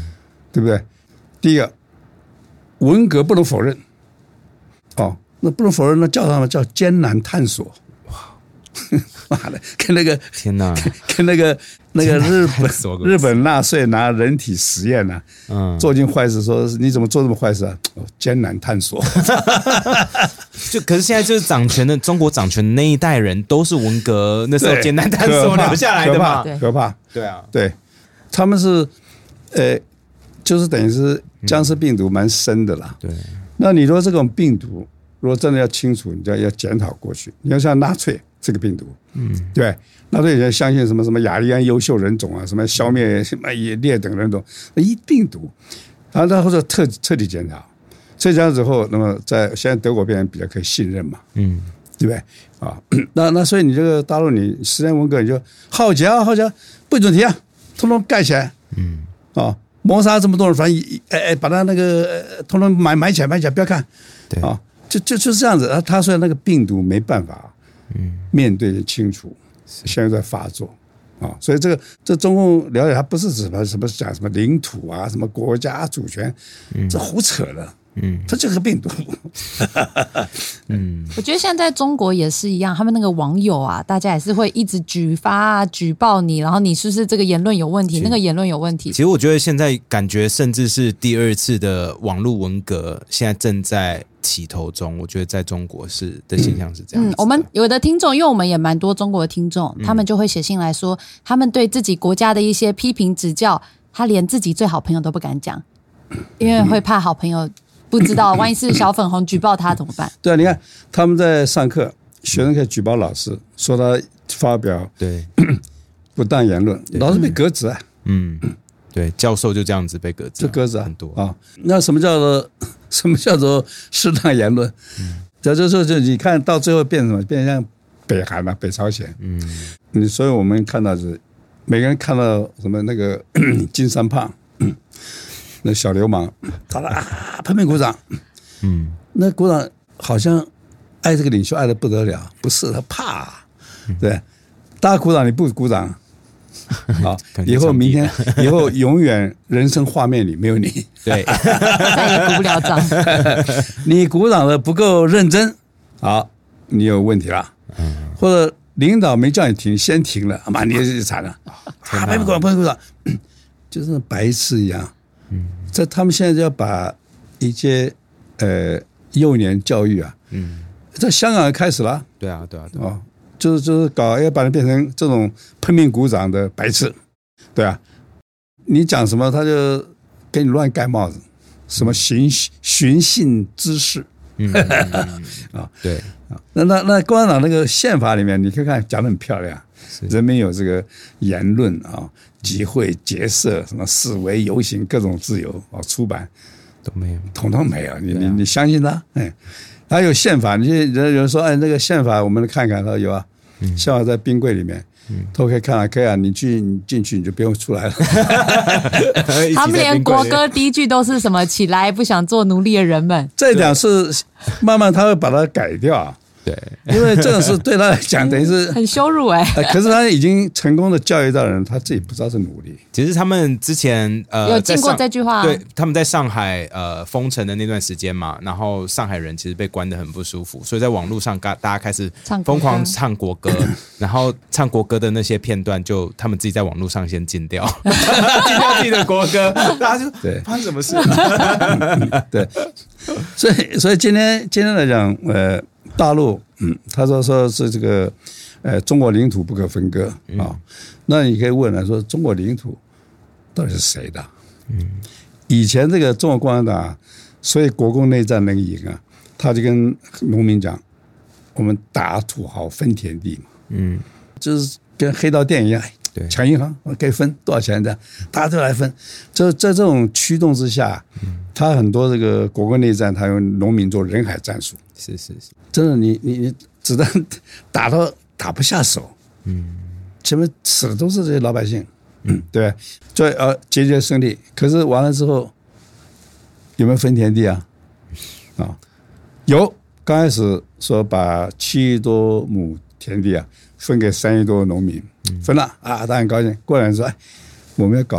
对不对？第一个，文革不能否认，哦，那不能否认，那叫他们叫艰难探索。妈的，跟那个天哪， 跟, 跟那个那个日本日本纳粹拿人体实验啊，嗯，做尽坏事，说你怎么做这么坏事啊？哦，艰难探索。 就可是现在就是掌权的中国掌权的那一代人，都是文革那时候艰难探索留下来的嘛， 可怕，可怕， 对啊， 对，他们是呃，就是等于是僵尸病毒蛮深的啦。 对， 那你说这种病毒，如果真的要清除，你就要检讨过去。你要像纳粹这个病毒，嗯，对，纳粹也相信什么什么雅利安优秀人种啊，什么消灭什么劣等人种，一病毒，然后他或者彻彻底检讨，这样之后，那么在现在德国变成比较可以信任嘛，嗯，对不对啊？那那所以你这个大陆你实验文革你就好家好家不准提啊，通通盖起来，嗯，啊，谋杀这么多人，反正哎哎把他那个通通埋埋起来埋起来，不要看， 对啊，就就就是这样子。他说那个病毒没办法。嗯，面对清除，现在在发作啊，所以这个这中共了解，它不是什么什么讲什么领土啊，什么国家主权，嗯、这胡扯了。嗯，它就是个病毒。 嗯，我觉得现在在中国也是一样，他们那个网友啊，大家也是会一直举发啊、举报你，然后你是不是这个言论有问题，那个言论有问题。 其实我觉得现在感觉甚至是第二次的网络文革，现在正在起头中。我觉得在中国是的现象是这样子的。 嗯，我们有的听众，因为我们也蛮多中国的听众，他们就会写信来说，他们对自己国家的一些批评指教，他连自己最好朋友都不敢讲，因为会怕好朋友不知道，万一是小粉红举报他怎么办？ 对啊，你看他们在上课，学生可以举报老师，说他发表对不当言论，老师被革职啊。 嗯，对，教授就这样子被革职， 就革职啊， 很多啊。那什么叫做什么叫做适当言论？嗯，这就是就你看到最后变成什么？变成像北韩啊，北朝鲜。嗯，你所以我们看到是每个人看到什么那个金三胖。那小流氓，他啊拼命鼓掌，嗯，那鼓掌好像爱这个领袖爱得不得了，不是他怕，对，大家鼓掌你不鼓掌，好，以后明天以后永远人生画面里没有你， 对， 再也鼓不了掌， 你鼓掌的不够认真，好，你有问题了，或者领导没叫你停，先停了，妈你就惨了，啊，拼命鼓掌，拼命鼓掌，就像白痴一样。嗯，这他们现在就要把一些呃幼年教育啊，嗯，在香港也开始了， 对啊，对啊，对啊， 哦，就是就是搞要把人变成这种拼命鼓掌的白痴，对啊，你讲什么他就给你乱盖帽子，什么寻寻衅滋事，嗯啊， 对啊，那那那共产党那个宪法里面，你看看讲得很漂亮，人民有这个言论啊。集会、结社、什么示威、游行，各种自由哦，出版都没有， 统统没有。你你你相信他？哎，还有宪法，你人有人说，哎，那个宪法我们看看，他说有啊，嗯、宪法在冰柜里面，嗯、都可以看啊，可以啊，你去你进去你就不用出来了。 他们连国歌第一句都是什么？起来，不想做奴隶的人们。 这讲是慢慢他会把它改掉。 对， 因为这个是对他来讲等于是很羞辱哎、 欸。可是他已经成功的教育到人，他自己不知道是努力。 其实他们之前呃有经过这句话、啊， 对，他们在上海呃封城的那段时间嘛，然后上海人其实被关得很不舒服，所以在网络上大家开始疯狂唱国歌，然后唱国歌的那些片段就他们自己在网络上先禁掉，禁掉自己的国歌，大家就对发生什么事？ 对，所以所以今天今天来讲，呃。大陆，嗯，他说说是这个，呃，中国领土不可分割啊、嗯哦。那你可以问了，说中国领土到底是谁的？嗯，以前这个中国共产党，所以国共内战能赢啊，他就跟农民讲，我们打土豪分田地嘛，嗯，就是跟黑道店一样，对，抢银行可以分多少钱这样，大家都来分。这在这种驱动之下，嗯，他很多这个国共内战，他用农民做人海战术。 是是是， 真的你，你你子弹打到打不下手，嗯，前面死的都是这些老百姓，嗯，对，所以呃节节胜利。可是完了之后，有没有分田地啊？啊，有，刚开始说把七亿多亩田地啊分给三亿多农民，分了啊，大家很高兴。过两年说，哎，我们要搞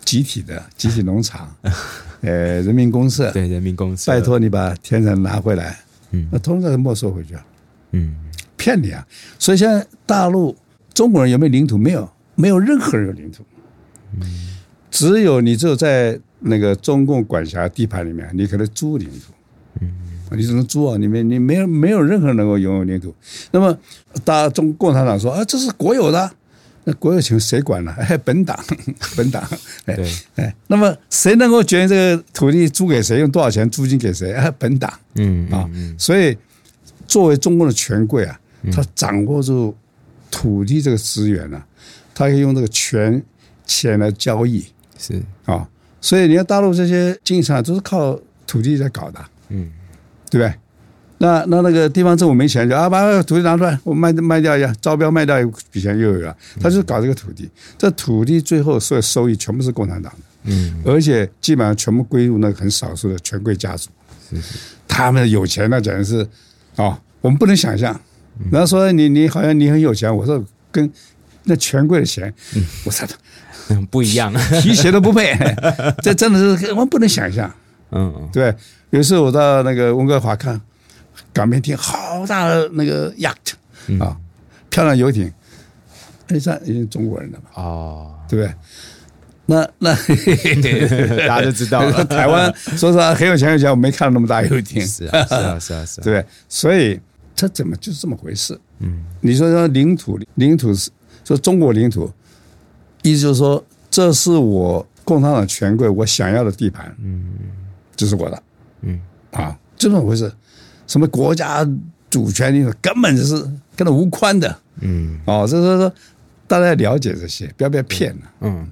集体的集体农场，呃，人民公社， 对，人民公社， 拜托你把田产拿回来， 嗯， 那通常是没收回去了， 嗯， 骗你啊！所以现在大陆中国人有没有领土？没有，没有任何人有领土，嗯，只有你只有在那个中共管辖地盘里面，你可能租领土，嗯，你只能租啊，你没你没有没有任何人能够拥有领土。那么大中共产党说啊，这是国有的。那国有权谁管呢？哎，本党，本党，哎， 对， 哎，那么谁能够决定这个土地租给谁，用多少钱租金给谁？哎，本党， 嗯啊，所以作为中共的权贵啊，他掌握住土地这个资源啊，他可以用这个权钱来交易， 是啊，所以你看大陆这些经济上都是靠土地在搞的，嗯，对不对？那那那个地方政府没钱就啊，把土地拿出来，我卖卖掉一下，招标卖掉一笔钱又有了。他就是搞这个土地，这土地最后所有收益全部是共产党的，嗯，而且基本上全部归入那个很少数的权贵家族，是是他们有钱那简直是哦，我们不能想象。然后说你你好像你很有钱，我说跟那权贵的钱，嗯、我操， 嗯，不一样， 皮鞋都不配，这真的是我们不能想象，嗯，对。有一次我到那个温哥华看。港边厅好大的那个 yacht 啊，漂亮游艇，哎，这已经中国人了嘛？哦，对不对？那那大家就知道了。 台湾说实话很有钱有钱，我没看到那么大游艇。 是啊，是啊，是啊，是啊， 对不对？所以这怎么就是这么回事？嗯，你说说领土，领土是说中国领土，意思就是说这是我共产党权贵我想要的地盘，嗯，这是我的，嗯啊，就这么回事。什么国家主权领土根本就是跟它无关的，嗯，哦，所以说大家要了解这些，不要被骗了，嗯。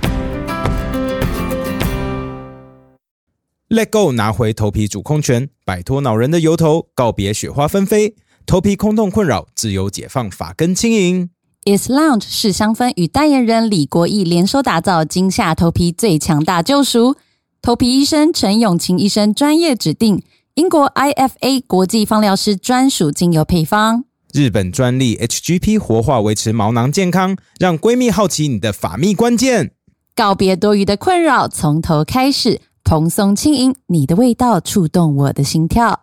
Let go， 拿回头皮主控权，摆脱恼人的油头，告别雪花纷飞，头皮空洞困扰，自由解放，发根轻盈。 Is Lounge 是香氛与代言人李国毅联手打造今夏头皮最强大救赎，头皮医生陈永晴医生专业指定。英国 I F A 国际芳疗师专属精油配方， 日本专利 H G P 活化维持毛囊健康，让闺蜜好奇你的发蜜关键。 告别多余的困扰，从头开始，蓬松轻盈，你的味道触动我的心跳。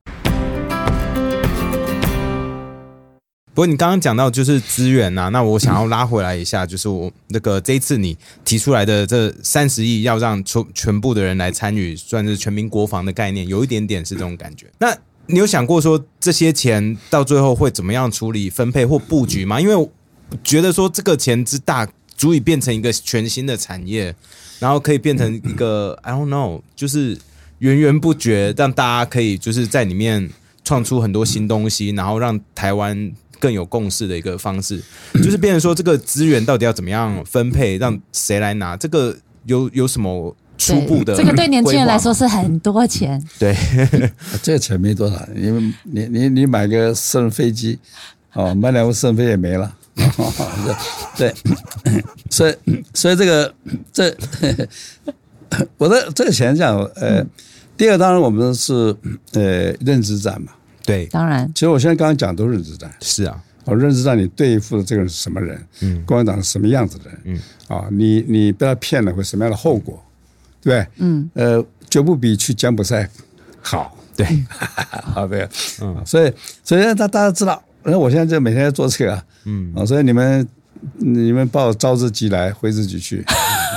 不过你刚刚讲到就是资源啊，那我想要拉回来一下，就是我那个这一次你提出来的这三十亿要让全部的人来参与，算是全民国防的概念，有一点点是这种感觉。那你有想过说这些钱到最后会怎么样处理、分配或布局吗？因为我觉得说这个钱之大，足以变成一个全新的产业，然后可以变成一个 I don't know， 就是源源不绝，让大家可以就是在里面创出很多新东西，然后让台湾更有共识的一个方式，就是变成说这个资源到底要怎么样分配，让谁来拿，这个有有什么初步的？ 这个对年轻人来说是很多钱。 对， 这个钱没多少，你你你你买个私人飞机，哦，买两部私人飞也没了。对，所以所以这个这我的这个钱这样，呃，第二当然我们是呃认知战嘛。 对， 当然。 其实我现在刚刚讲都是认知战。 是啊， 哦，认知战你对付的这个人是什么人？嗯，共产党是什么样子的人？嗯，啊，你你被他骗了会什么样的后果？对不对？嗯，呃，绝不比去柬埔寨好。 对， 好对，嗯，所以所以大大家知道，那我现在就每天在做这个，嗯，啊，所以你们你们报招之即来，挥之即去，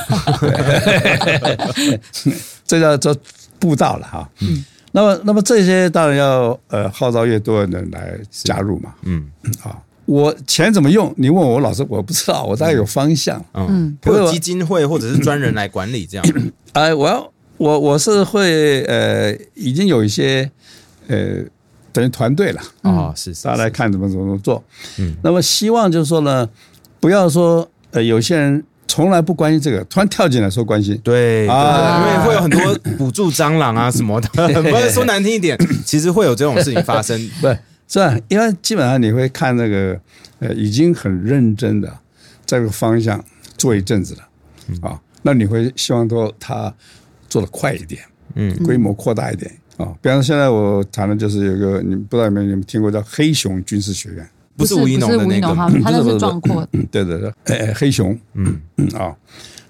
这叫做布道了哈。嗯。那么，那么这些当然要呃号召越多的人来加入嘛。嗯，好，我钱怎么用？你问我，我老师我不知道，我大概有方向。 嗯，会有基金会或者是专人来管理这样。 哎，我要我我是会呃，已经有一些呃等于团队了啊，是大家来看怎么怎么做。嗯，那么希望就是说呢，不要说呃有些人。从来不关心这个，突然跳进来说关心， 对，啊、因为会有很多补助蟑螂啊什么的，不是说难听一点，其实会有这种事情发生， 不是是吧？因为基本上你会看那个呃，已经很认真的这个方向做一阵子了，嗯、啊，那你会希望说他做得快一点，嗯，规模扩大一点啊。比方说现在我谈的就是有一个，你不知道有没有你们听过叫黑熊军事学院。 不是吴一农的那个， 他那是壮阔。 对对对，哎，黑熊，嗯嗯啊，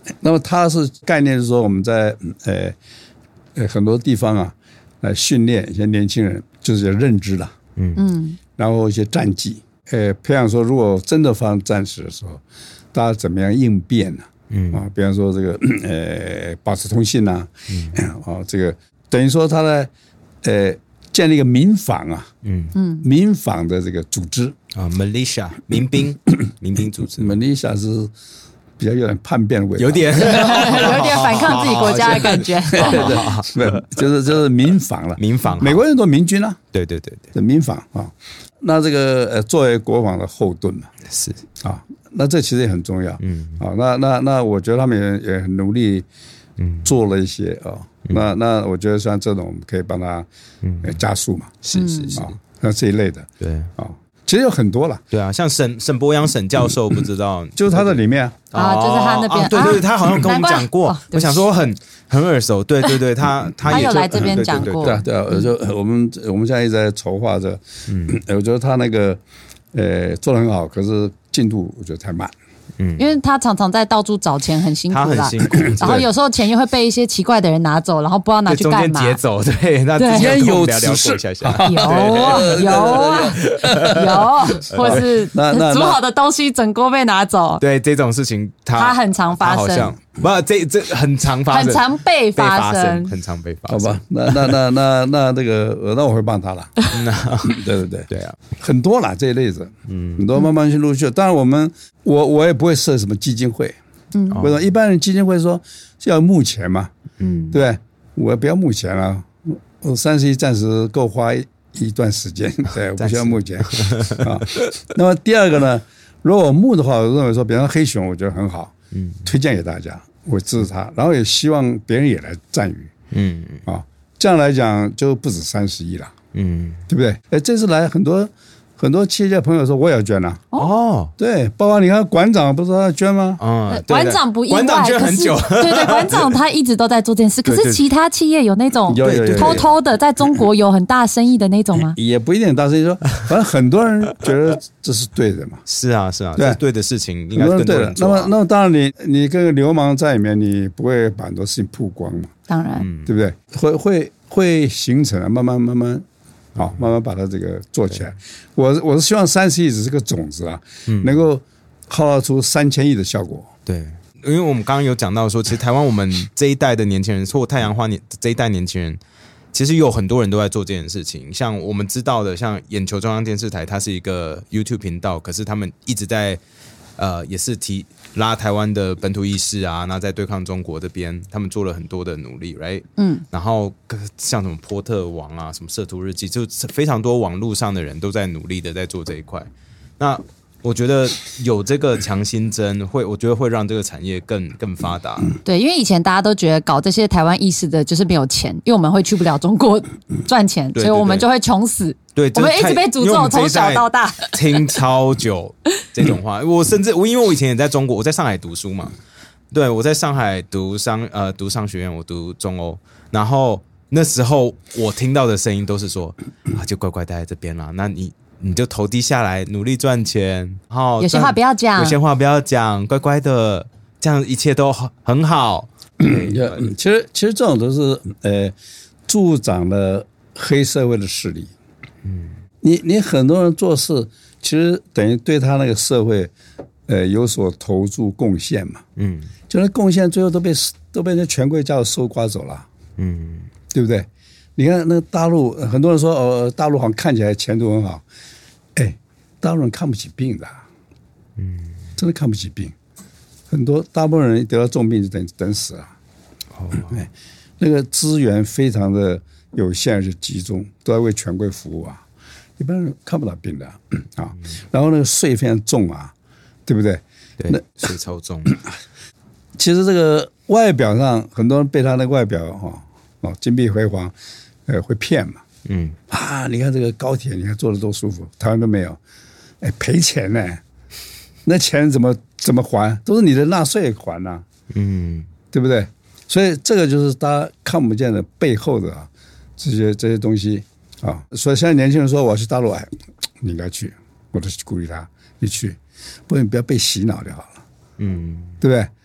那么它是概念是说我们在呃呃很多地方啊来训练一些年轻人，就是认知啦，嗯嗯，然后一些战技，呃，培养说如果真的发生战事的时候，大家怎么样应变呢、啊？嗯啊，比方说这个呃保持通信呐、啊，嗯啊，这个等于说他在呃建立一个民防啊，嗯嗯，民防的这个组织啊 ，militia 民兵民兵组织 ，militia 是比较有点叛变的味道， 有点有点反抗自己国家的感觉。 对对，没有，就是就是民防了， 民防， 美国人都民军啊， 对对对对， 是民防啊。那这个呃作为国防的后盾嘛， 是啊。那这其实也很重要，嗯，啊，那那那我觉得他们也也很努力，嗯，做了一些啊，嗯、那那我觉得像这种可以帮他，嗯，加速嘛， 是是是， 啊，像这一类的， 对啊，其实有很多了， 对啊，像沈沈伯洋沈教授，不知道， 就是他的里面啊，啊就是他那边， 啊、对对对，他好像跟我们讲过， 哦、 我想说很很耳熟，对对对，他他他有来这边讲过， 对啊对啊，就我们我们现在一直在筹划着，嗯，我觉得他那个呃做得很好，可是进度我觉得太慢。 嗯，因为他常常在到处找钱，很辛苦啦。 他很辛苦， 然后有时候钱又会被一些奇怪的人拿走，然后不知道拿去干嘛。 中间劫走，对，那之前有此事， 有啊有啊有，或是煮好的东西整锅被拿走。 对，这种事情他他很常发生。 不，这这很常发生， 很常被发生， 很常被发生。 好吧，那那那那那这个，那我会帮他了。对对对对啊， 很多啦这一类子，嗯，很多慢慢去陆续。当然，我们我我也不会设什么基金会，嗯，为什么一般人基金会说是要募钱嘛，嗯，对不对？我不要募钱了，我三十亿暂时够花一一段时间，对，我不需要募钱啊。那么第二个呢，如果我募的话，我认为说，比方说黑熊，我觉得很好，嗯，推荐给大家。我支持他，然后也希望别人也来赞誉，嗯啊，这样来讲就不止三十亿了，嗯，对不对？哎，这次来很多很多企业界朋友说我也要捐啊， 哦， 对，包括你看馆长不是他要捐吗？ 嗯，馆长不意外， 馆长捐很久， 对对，馆长他一直都在做这件事。可是其他企业有那种偷偷的在中国有很大生意的那种吗？ 也不一定大生意，说反正很多人觉得这是对的嘛。 是啊是啊，对对的事情应该更多人做。那么那么当然你你跟个流氓在里面，你不会把很多事情曝光嘛？ 当然， 对不对？会会会形成啊，慢慢慢慢。好，慢慢把它这个做起来。我我是希望三十亿只是个种子啊，嗯、能够号召出三千亿的效果。 对，因为我们刚刚有讲到说，其实台湾我们这一代的年轻人，或太阳花年这一代年轻人，其实有很多人都在做这件事情。像我们知道的，像眼球中央电视台，它是一个 YouTube 频道，可是他们一直在呃，也是提拉台湾的本土意识啊，那在对抗中国这边，他们做了很多的努力 ，right？ 嗯，然后像什么波特王啊，什么摄图日记，就非常多网络上的人都在努力的在做这一块。那我觉得有这个强心针，会我觉得会让这个产业更更发达。 对，因为以前大家都觉得搞这些台湾意识的，就是没有钱，因为我们会去不了中国赚钱， 对对对， 所以我们就会穷死。 对， 我们一直被诅咒，从小到大听超久这种话。我甚至我因为我以前也在中国，我在上海读书嘛，对我在上海读商呃读商学院，我读中欧，然后那时候我听到的声音都是说啊，就乖乖待在这边啦，那你。你就投低下来，努力赚钱，然后有些话不要讲， 有些话不要讲，乖乖的，这样一切都很好。 嗯，其实其实这种都是呃助长了黑社会的势力。嗯，你你很多人做事，其实等于对他那个社会呃有所投注贡献嘛。嗯，就那贡献最后都被都被那权贵家伙收刮走了。嗯，对不对？你看那大陆，很多人说哦，大陆好像看起来前途很好。哎，大陆人看不起病的，嗯，真的看不起病，很多大部分人得到重病就等等死了。哦，哎，那个资源非常的有限而且集中，都在为权贵服务啊，一般人看不到病的啊。嗯、然后那个税非常重啊，对不对？ 对，那税超重。 其实这个外表上，很多人被他那个外表哦哦金碧辉煌，呃，会骗嘛。嗯啊，你看这个高铁，你看坐得多舒服，台湾都没有，哎，赔钱呢，那钱怎么怎么还？都是你的纳税还呐、啊，嗯，对不对？所以这个就是大家看不见的背后的啊，这些这些东西啊。所以现在年轻人说我要去大陆，哎，你应该去，我都鼓励他，你去，不然你不要被洗脑就好了，嗯，对不对？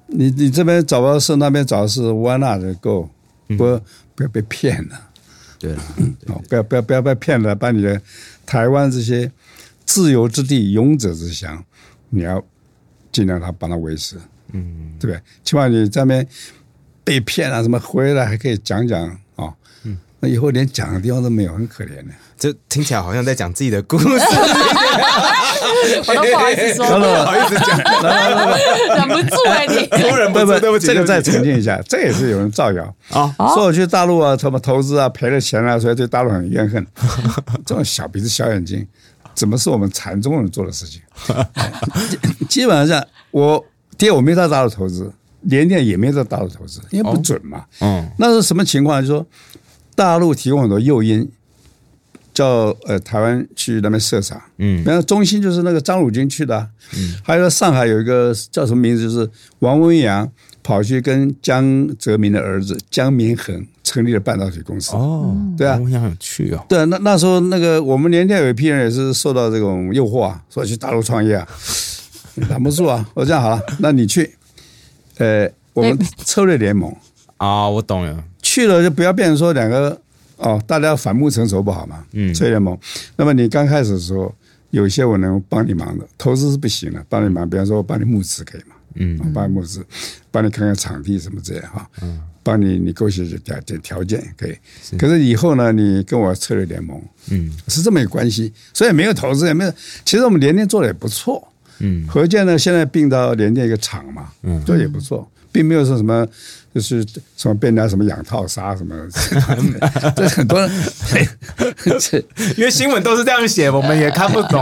你你这边找不到事，那边找事 ，why not go？不不要被骗了。 对了， 哦，不要不要不要被骗了，把你的台湾这些自由之地、勇者之乡，你要尽量他帮他维持，嗯，对不对？起码你在那边被骗啊，什么回来还可以讲讲哦，嗯，那以后连讲的地方都没有，很可怜的。 这听起来好像在讲自己的故事，我都不好意思说， 不好意思讲， 忍不住哎、欸，你多忍不住，对不起， 这个再澄清一下，这也是有人造谣啊， 说我去大陆啊，什么投资啊，赔了钱啊，所以对大陆很怨恨。这种小鼻子小眼睛，怎么是我们禅宗人做的事情？基本上，我第一我没到大陆投资，联电也没到大陆投资，因为不准嘛。 嗯， 那是什么情况？就是说大陆提供很多诱因。叫呃台湾去那边设厂，嗯，然后中兴就是那个张汝京去的、啊，嗯，还有上海有一个叫什么名字，就是王文洋跑去跟江泽民的儿子江民恒成立了半导体公司， 哦， 对啊， 王文洋很有趣哦， 对啊，那那时候那个我们联电有一批人也是受到这种诱惑啊，说去大陆创业啊，拦不住啊，我这样好了，那你去，呃，我们策略联盟啊，我懂了， 去了就不要变成说两个。哦，大家反目成仇不好嘛？嗯，策略联盟。那么你刚开始的时候，有一些我能帮你忙的，投资是不行的，帮你忙，比方说我帮你募资可以嘛？嗯，帮你募资，帮你看看场地什么之类哈，嗯，帮你你勾选条件条件可以。可是以后呢，你跟我策略联盟，嗯，是这么一个关系，所以没有投资也没有。其实我们联电做的也不错，嗯，合建呢现在并到联电一个厂嘛，嗯，做也不错，并没有说什么。就是什么被人家什么养套杀什么，这很多人， 因为新闻都是这样写，我们也看不懂，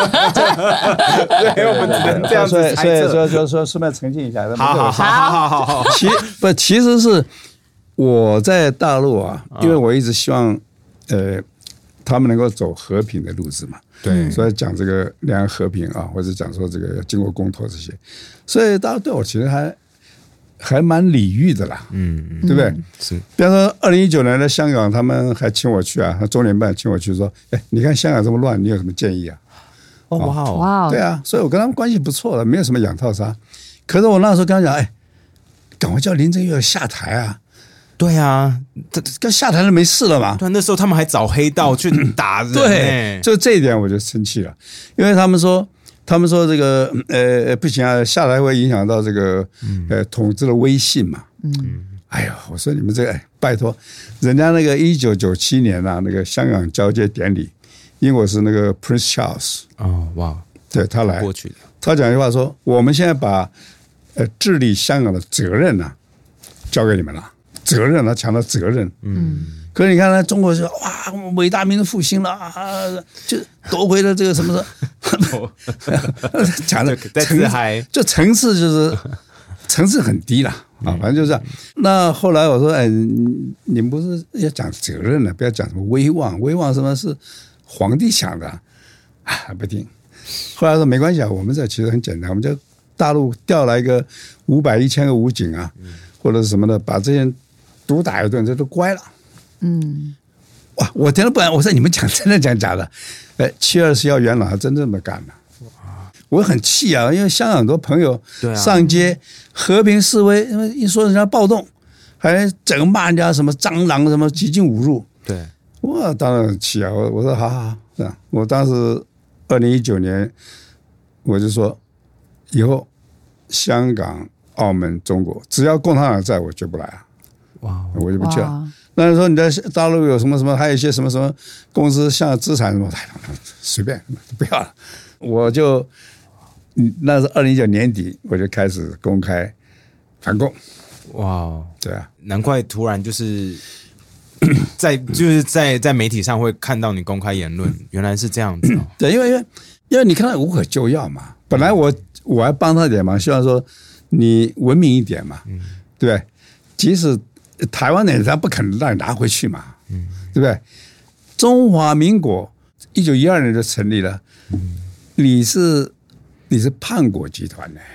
对，我们只能这样子猜测。 所以说说顺便澄清一下， 好好好好好好。 其不其实是我在大陆啊，因为我一直希望呃他们能够走和平的路子嘛， 对， 所以讲这个两岸和平啊，或者讲说这个经过公投这些，所以大家对我其实还。还蛮礼遇的啦，嗯，对不对？ 是， 比方说二零一九年的香港，他们还请我去啊，中联办请我去说，哎，你看香港这么乱，你有什么建议啊？ 哦，哇哦， 哇， 对啊，所以我跟他们关系不错的，没有什么养套杀。可是我那时候跟他讲，哎，赶快叫林郑月娥下台啊！ 对啊， 这跟下台了没事了嘛？ 对，那时候他们还找黑道去打人， 对，就这一点我就生气了，因为他们说。他们说这个呃不行啊，下来会影响到这个呃统治的威信嘛。嗯，哎呦，我说你们这个、哎、拜托，人家那个一九九七年啊，那个香港交接典礼，英国是那个 Prince Charles 哦，哇， 对他来过去的， 他讲一句话说，我们现在把呃治理香港的责任呢、啊、交给你们了，责任他强调责任，嗯。可是你看呢，中国说哇，伟大民族复兴了啊，就夺回了这个什么的，讲的在自嗨， 就层次就是层次很低了啊，反正就这样。那后来我说，哎，你们不是要讲责任了，不要讲什么威望，威望什么是皇帝想的，啊，不听。后来说没关系啊，我们这其实很简单，我们就大陆调来一个五百一千个武警啊，或者是什么的，把这些毒打一顿，这都乖了。嗯，哇！我听了不然，我说你们讲真的讲假的？哎，七二十一元老还真这么干的，我很气啊！因为香港很多朋友上街和平示威，因为一说人家暴动，还整个骂人家什么蟑螂什么极尽侮辱。 对， 我当然很气啊！我我说好好好，这样。我当时二零一九年，我就说以后香港、澳门、中国，只要共产党在，我绝不来啊！哇，我就不去了。那时候你在大陆有什么什么，还有一些什么什么公司像资产什么，随便不要了。我就那是二零一九年底，我就开始公开反共。哇，对啊， 难怪突然就是在就是在在媒体上会看到你公开言论，原来是这样子、哦。 对，因为因为因为你看到无可救药嘛，本来我我还帮他一点嘛，希望说你文明一点嘛，嗯、对不对？即使台湾人他不可能让你拿回去嘛，嗯、对不对？中华民国一九一二年就成立了，嗯、你是你是叛国集团呢？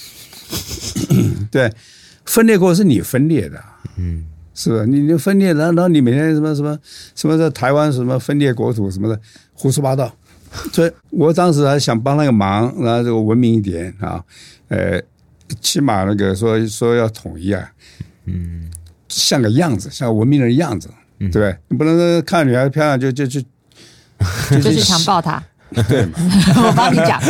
对，分裂国是你分裂的，嗯，是吧？你你分裂，然后然后你每天什么什么什么在台湾什么分裂国土什么的，胡说八道。所以我当时还想帮那个忙，然后这个文明一点啊，呃， 起码那个说说要统一啊，嗯，像个样子，像个文明人的样子，嗯、对不对？你不能看女孩子漂亮就就就就去强暴她， 对嘛？ 我帮你讲，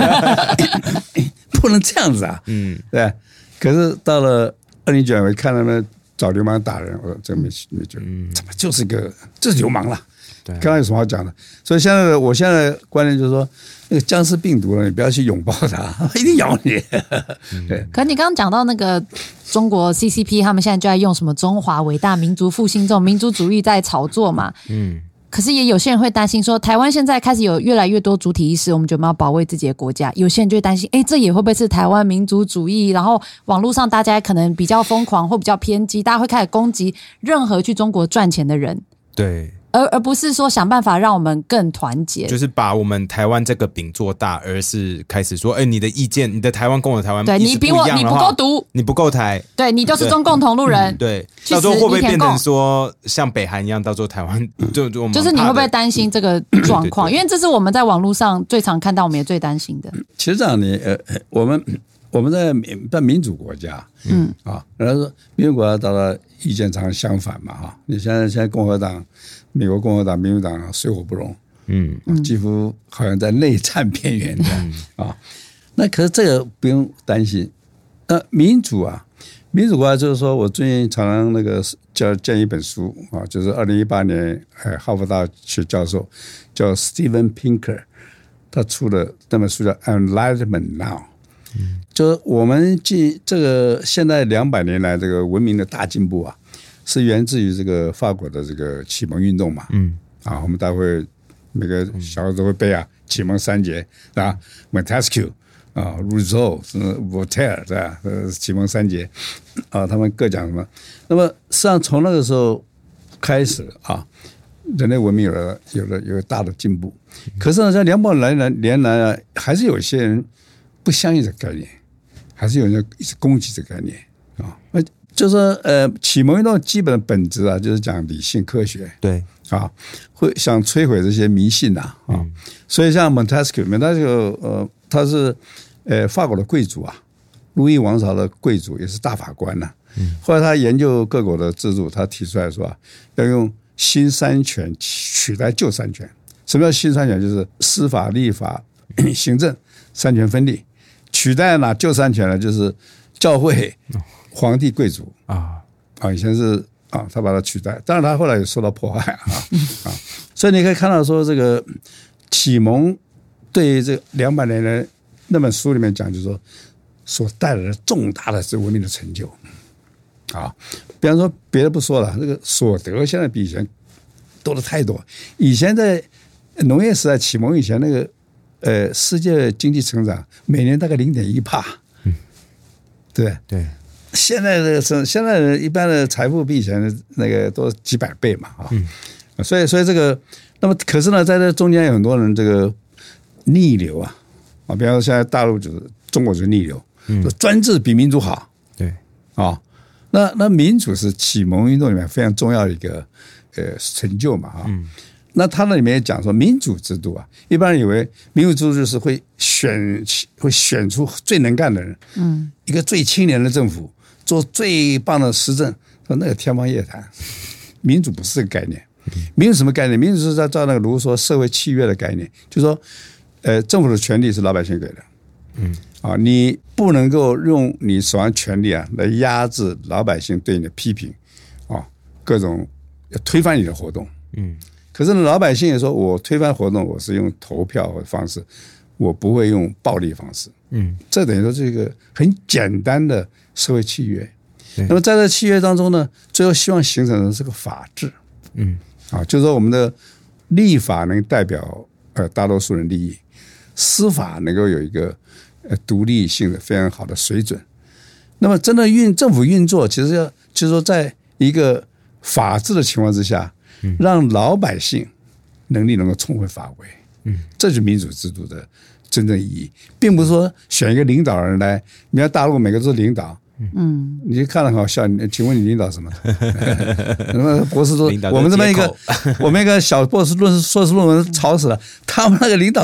不能这样子啊，嗯，对。可是到了二零九年，我看他们找流氓打人，我说这没没觉得，嗯，怎么就是个就是流氓了？对，刚刚有什么好讲的？所以现在的我现在的观念就是说，那个僵尸病毒呢，你不要去拥抱它，一定咬你。对。 可你刚刚讲到那个中国 C C P， 他们现在就在用什么中华伟大民族复兴这种民族主义在炒作嘛？嗯。可是也有些人会担心说，台湾现在开始有越来越多主体意识，我们就要保卫自己的国家。有些人就会担心，哎，这也会不会是台湾民族主义？然后网络上大家可能比较疯狂或比较偏激，大家会开始攻击任何去中国赚钱的人。 对。 而而不是说想办法让我们更团结， 就是把我们台湾这个饼做大，而是开始说，哎，你的意见，你的台湾跟我的台湾对你比我你不够独， 你不够台， 对你就是中共同路人， 对，到时候会不会变成说像北韩一样，到时候台湾就就我们就是你会不会担心这个状况？因为这是我们在网络上最常看到，我们也最担心的。 其实这样，你呃，我们我们在在民主国家，嗯啊，然后说民主国家大家意见常常相反嘛，哈，你现在现在共和党。美国共和党、民主党水火不容，嗯，几乎好像在内战边缘的、嗯、啊。那可是这个不用担心。那民主啊，民主国家就是说，我最近常常那个叫建一本书啊，就是二零一八年哎哈佛大学教授叫 Steven Pinker， 他出的那本书叫 Enlightenment Now，、嗯、就是我们进这个现在两百年来这个文明的大进步啊。是源自于这个法国的这个启蒙运动嘛？嗯，啊，我们大会每个小孩都会背啊，启蒙三杰啊 ，Montesquieu 啊 ，Rousseau、Voltaire 对吧？呃，启蒙三杰啊，他们各讲什么？那么实际上从那个时候开始啊，人类文明有了有了有了大的进步。可是呢，在两百年年来啊，还是有一些人不相信这个概念，还是有人一直攻击这个概念啊。就是说呃，启蒙运动基本的本质啊，就是讲理性科学， 对啊，会想摧毁这些迷信呐 啊, 啊、嗯，所以像 Montesquieu，Montesquieu 呃，他是呃法国的贵族啊，路易王朝的贵族，也是大法官呐、啊。嗯，后来他研究各国的制度，他提出来说啊，要用新三权取代旧三权。什么叫新三权？就是司法、立法、行政三权分立，取代呢旧三权呢，就是教会。皇帝贵族啊啊，以前是啊，他把它取代，当然他后来也受到迫害啊啊，所以你可以看到说，这个启蒙对于这两百年来那本书里面讲，就是说所带来的重大的这文明的成就啊，比方说别的不说了，这个所得现在比以前多了太多。以前在农业时代启蒙以前，那个呃世界经济成长每年大概零点一帕，嗯，对对。 现在的现在的一般的财富比以前的那个多几百倍嘛啊、嗯，所以所以这个那么可是呢，在这中间有很多人这个逆流啊啊，比方说现在大陆就是中国就是逆流，嗯，专制比民主好， 对啊，那那民主是启蒙运动里面非常重要的一个呃成就嘛啊，嗯，那他那里面也讲说民主制度啊，一般人以为民主制度就是会选会选出最能干的人，嗯，一个最青年的政府。做最棒的施政，说那个天方夜谭，民主不是这个概念。民主什么概念？民主是在照那个卢梭社会契约的概念，就是说，呃，政府的权利是老百姓给的，嗯，啊，你不能够用你手上权力啊来压制老百姓对你的批评，啊，各种推翻你的活动，嗯，可是呢，老百姓也说我推翻活动，我是用投票的方式，我不会用暴力方式，嗯，这等于说是一个很简单的。社会契约，那么在这契约当中呢，最后希望形成的是个法治，嗯，啊，就是说我们的立法能代表呃大多数人利益，司法能够有一个呃独立性的非常好的水准。那么真的运政府运作，其实要就是说，在一个法治的情况之下，让老百姓能力能够充分发挥，嗯，这就是民主制度的真正意义，并不是说选一个领导人来，你看大陆每个都是领导。嗯，你看了很好笑，请问你领导什么？什么博士说，我们这么一个，我们一个小博士论硕士论文吵死了，他们那个领导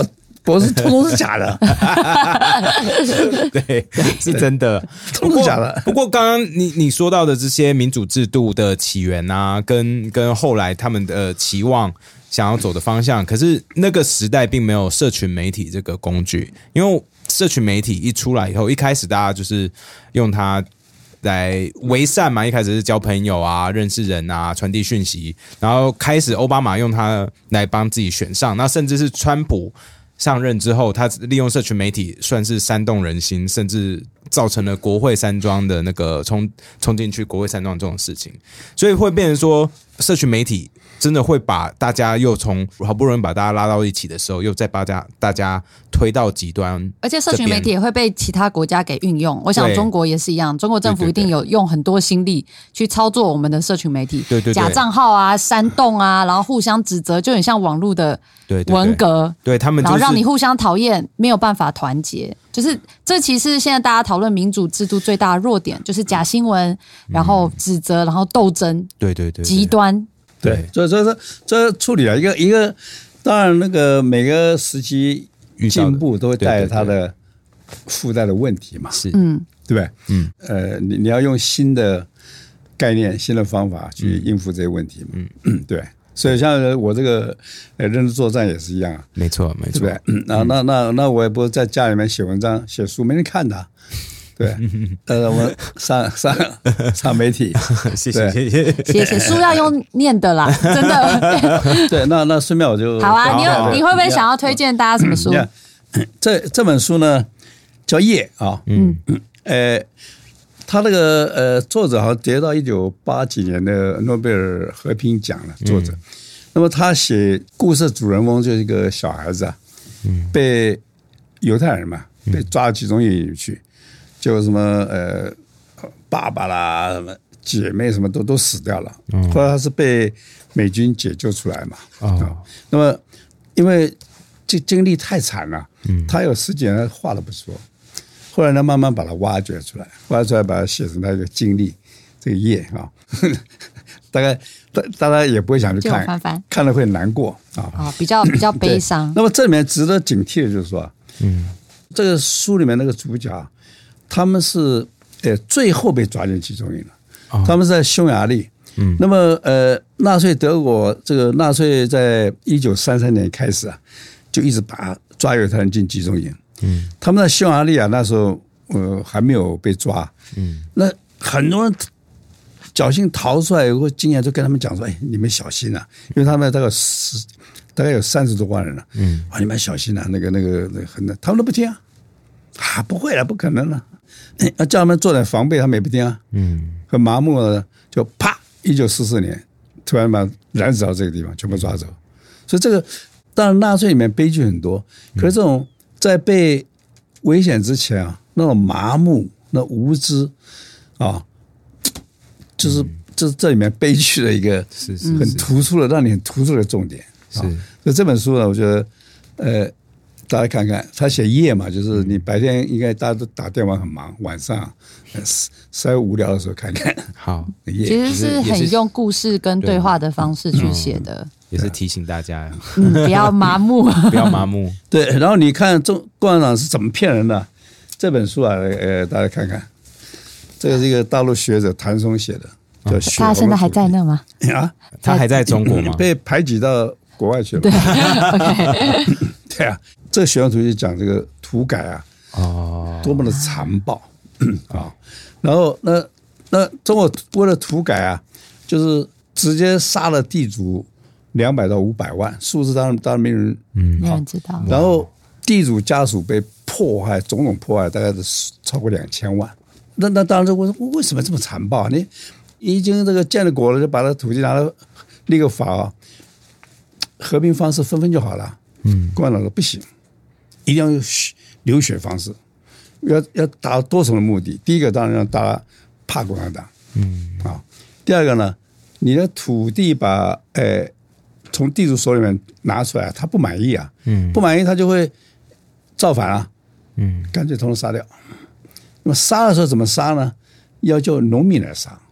博士通通是假的， 对，是真的， 通通是假的。 不过刚刚你你说到的这些民主制度的起源啊，跟跟后来他们的期望想要走的方向，可是那个时代并没有社群媒体这个工具，因为社群媒体一出来以后，一开始大家就是用它来为善嘛，一开始是交朋友啊、认识人啊、传递讯息，然后开始奥巴马用它来帮自己选上，那甚至是川普上任之后，他利用社群媒体算是煽动人心，甚至造成了国会山庄的那个冲冲进去国会山庄这种事情，所以会变成说社群媒体真的会把大家又从好不容易把大家拉到一起的时候，又再把大家大家推到极端， 而且社群媒体也会被其他国家给运用。我想中国也是一样，中国政府一定有用很多心力去操作我们的社群媒体， 对对对， 假账号啊、煽动啊，然后互相指责，就很像网络的文革， 对, 对, 对, 对他们、就是， 然后让你互相讨厌，没有办法团结。就是这其实现在大家讨论民主制度最大的弱点，就是假新闻，然后指责，然后斗争， 对对 对, 对， 极端。 对，所以所以说这处理了一个一个，当然那个每个时期进步都会带来它的附带的问题嘛， 是， 嗯， 对不对？嗯，呃，你你要用新的概念、新的方法去应付这些问题嘛，嗯嗯，对。所以像我这个呃认知作战也是一样啊， 没错没错， 对不对？嗯，那那那那我也不是在家里面写文章、写书，没人看的、啊。对，呃，我们上上上媒体， 谢谢谢谢谢谢，书要用念的啦，真的。 对，那那顺便我就好啊，你有你会不会想要推荐大家什么书？ 这这本书呢叫《夜》啊，嗯嗯，呃，他那个呃作者好像得到一九八几年的诺贝尔和平奖了，作者。那么他写故事主人翁就是一个小孩子啊，被犹太人嘛被抓到集中营里去。就什么呃爸爸啦，什么姐妹什么都都死掉了。后来他是被美军解救出来嘛。哦，那么因为这经历太惨了，他有十几年话都不说。后来呢，慢慢把他挖掘出来，挖掘出来把它写成他一个经历，这个页啊，大概大大家也不会想去看， 翻翻看了会难过啊。 哦，比较比较悲伤。 那么这里面值得警惕的就是说，嗯，这个书里面那个主角。他们是呃最后被抓进集中营了，哦、他们是在匈牙利。嗯，那么呃，纳粹德国这个纳粹在一九三三年开始啊，就一直把抓犹太人进集中营。嗯，他们在匈牙利啊，那时候呃还没有被抓。嗯，那很多人侥幸逃出来以后，经验就跟他们讲说：“哎，你们小心啊，因为他们大概十大概有三十多万人了。嗯，啊，你们小心啊，那个那个那个很难，他们都不听啊，啊，不会了，不可能了。”要叫他们做点防备，他们也不听啊，嗯，很麻木的，就啪，一九四四年突然把燃烧这个地方全部抓走，所以这个当然纳粹里面悲剧很多，可是这种在被危险之前啊，那种麻木、那无知啊，就是就是这里面悲剧的一个很突出的，让你很突出的重点。是，所以这本书呢，我觉得，呃。大家看看，他写夜嘛，就是你白天应该大家都打电话很忙，晚上稍微无聊的时候看看。 好， 其实是很用故事跟对话的方式去写的， 也是提醒大家， 嗯，不要麻木， 不要麻木。 对，然后你看中共产党是怎么骗人的？这本书啊，呃，大家看看，这个是一个大陆学者谭松写的，叫《 他现在还在那吗？ 啊， 他还在中国吗？ 被排挤到国外去了。 对，OK， 对啊。这个学生图就讲这个土改啊， 哦， 多么的残暴啊！然后那那中国为了土改啊，就是直接杀了地主两百到五百万，数字当然当然没人嗯没人知道。 然后地主家属被迫害，种种迫害，大概是超过两千万。那那当然这为为什么这么残暴？你已经这个建了国了，就把它土地拿来立个法啊，和平方式分分就好了。嗯，共产党说不行。一定要用流血方式，要要达到多重的目的。第一个当然让大家怕共产党，嗯啊。第二个呢，你的土地把呃从地主手里面拿出来，他不满意啊，嗯，不满意他就会造反啊，嗯，干脆统统杀掉。那么杀的时候怎么杀呢？要叫农民来杀，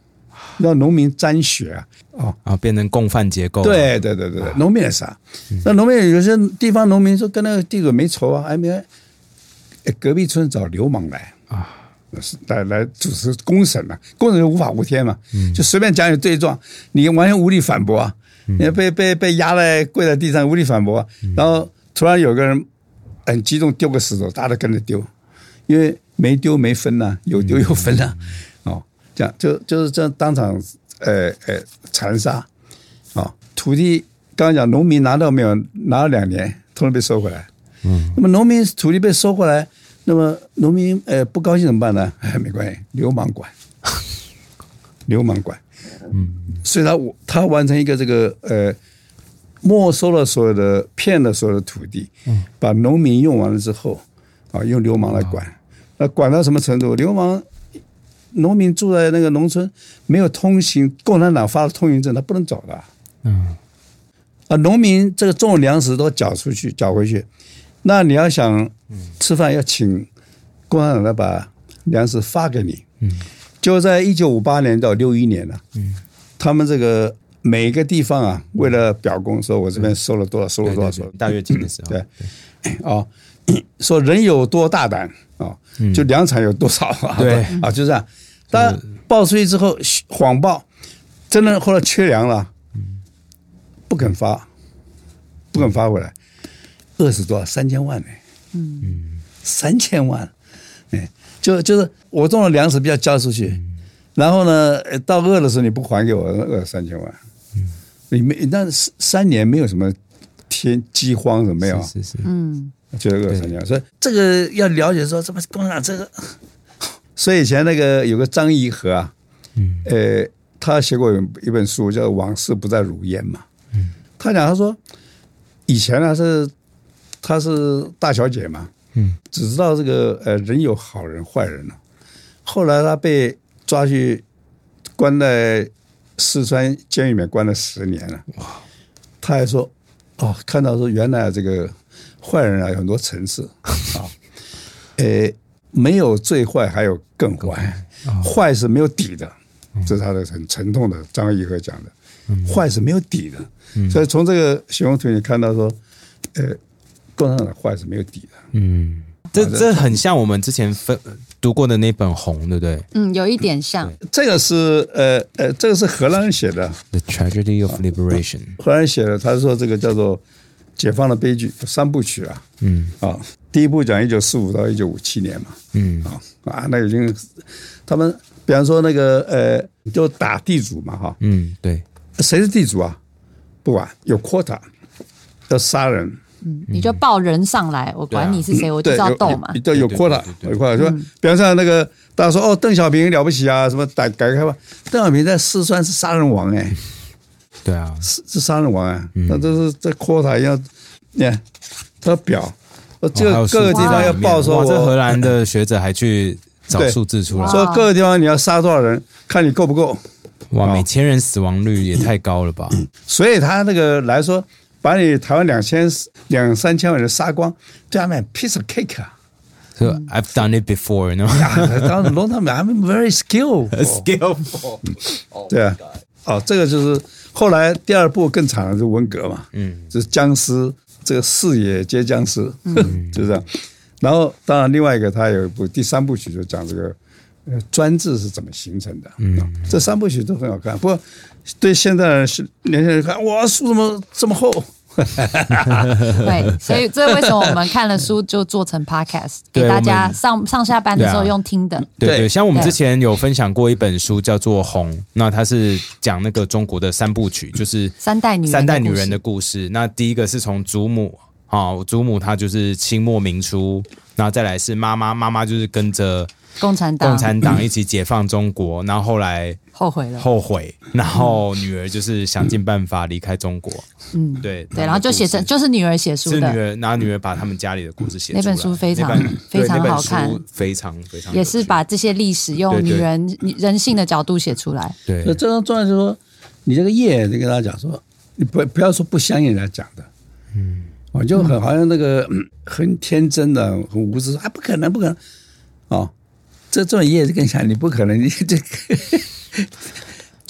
让农民沾血啊，哦啊，变成共犯结构。 对对对对对，农民也是啊。那农民有些地方农民说跟那个地主没仇啊，哎没，隔壁村找流氓来啊，来来主持公审啊，公审就无法无天嘛，就随便讲你对状，你完全无力反驳啊，你被被被压在跪在地上无力反驳，然后突然有个人很激动丢个石头，大家都跟着丢，因为没丢没分呐、啊，有丢有分啊，哦，这样就就是这样当场呃呃残杀啊、哦，土地刚刚讲农民拿到没有？拿了两年，通通被收回来。嗯，那么农民土地被收回来，那么农民呃不高兴怎么办呢？哎，没关系，流氓管，流氓管。嗯，所以他他完成一个这个呃没收了所有的骗了所有的土地，嗯，把农民用完了之后啊，用流氓来管。那管到什么程度？流氓农民住在那个农村，没有通行，共产党发的通行证，他不能走的。嗯，啊，农民这个种粮食都缴出去，缴回去。那你要想吃饭，要请共产党来把粮食发给你。嗯，就在一九五八年到六一年呢、啊，嗯，他们这个每个地方啊，为了表功说，我这边收了多少，收了多少，收了大跃进的时候， 对，哦，说人有多大胆啊、哦，就粮产有多少啊， 对啊，就这样。当然报出去之后，谎报，真的后来缺粮了，不肯发，不肯发回来。饿死多少？三千万呢、欸？嗯，三千万，哎，就就是我种的粮食不要交出去，嗯、然后呢，到饿的时候你不还给我，饿三千万，嗯，你没那三年没有什么天饥荒什么没有， 是是是， 嗯，就饿三千万，所以这个要了解说，怎么共产党这个，所以以前那个有个张颐和啊，嗯，呃，他写过一本书叫《往事不再如烟》嘛，嗯，他讲他说以前呢是。她是大小姐嘛，嗯，只知道这个呃人有好人坏人了。后来她被抓去关在四川监狱里面关了十年了。哇！她还说，哦，看到说原来这个坏人啊有很多层次啊，呃，没有最坏，还有更坏，坏是没有底的，这是他的很沉痛的张颐和讲的，坏是没有底的。所以从这个形容图你看到说，呃。共产党的坏是没有底的， 嗯，这这很像我们之前分读过的那本《红》，对不对？ 嗯，有一点像。 这个是呃呃，这个是荷兰人写的，《 The Tragedy of Liberation》。 荷兰人写的，他说这个叫做解放的悲剧三部曲啊，嗯啊，第一部讲一九四五到一九五七年嘛，嗯啊啊，那已经他们比方说那个呃，就打地主嘛哈， 嗯对， 谁是地主啊？不管有 quota 要杀人。 嗯，你就报人上来，我管你是谁，我就是要斗嘛。 对，有 quota， 有 quota，说，比方说那个大家说哦，邓小平了不起啊，什么改改革开放，邓小平在四川是杀人王哎、欸， 对啊， 是是杀人王啊，那这是这 quota 一样，你看他表，这个各个地方要报说， 这荷兰的学者还去找数字出来， 说各个地方你要杀多少人，看你够不够。 哇，每千人死亡率也太高了吧？ 所以他那个来说。把你台湾两千两三千万人杀光，对他们 piece of cake 啊！ So I've done it before, you know. Yeah, long time. I'm very skillful. Skillful. 对啊，哦，这个就是后来第二部更惨了，就是文革嘛，嗯，就是僵尸，这个四野皆僵尸，嗯，就这样。然后当然另外一个，他有一部第三部曲就讲这个呃专制是怎么形成的，嗯，这三部曲都很好看，不过。对现在年轻人看，哇，书怎么这么厚？ 对，所以这为什么我们看了书就做成 podcast 给大家上上下班的时候用听的。 对 对, 对，像我们之前有分享过一本书叫做《红》，那它是讲那个中国的三部曲，就是三代女人三代女人的故事。那第一个是从祖母啊，祖母她就是清末民初，然后再来是妈妈，妈妈就是跟着。 共产党， 共产党一起解放中国，然后后来后悔了， 后悔，然后女儿就是想尽办法离开中国，嗯，对对，然后就写成就是女儿写书的， 是女儿，然后女儿把他们家里的故事写出来， 那本书非常非常好看， 非常非常， 也是把这些历史用女人对对人性的角度写出来。 对，这张重要就是说，你这个业，你跟大家讲说，你不不要说不相信人家讲的，嗯，我就很好像那个、嗯、很天真的、很无知，啊，不可能，不可能，哦。这这种业就跟你讲，你不可能，你这个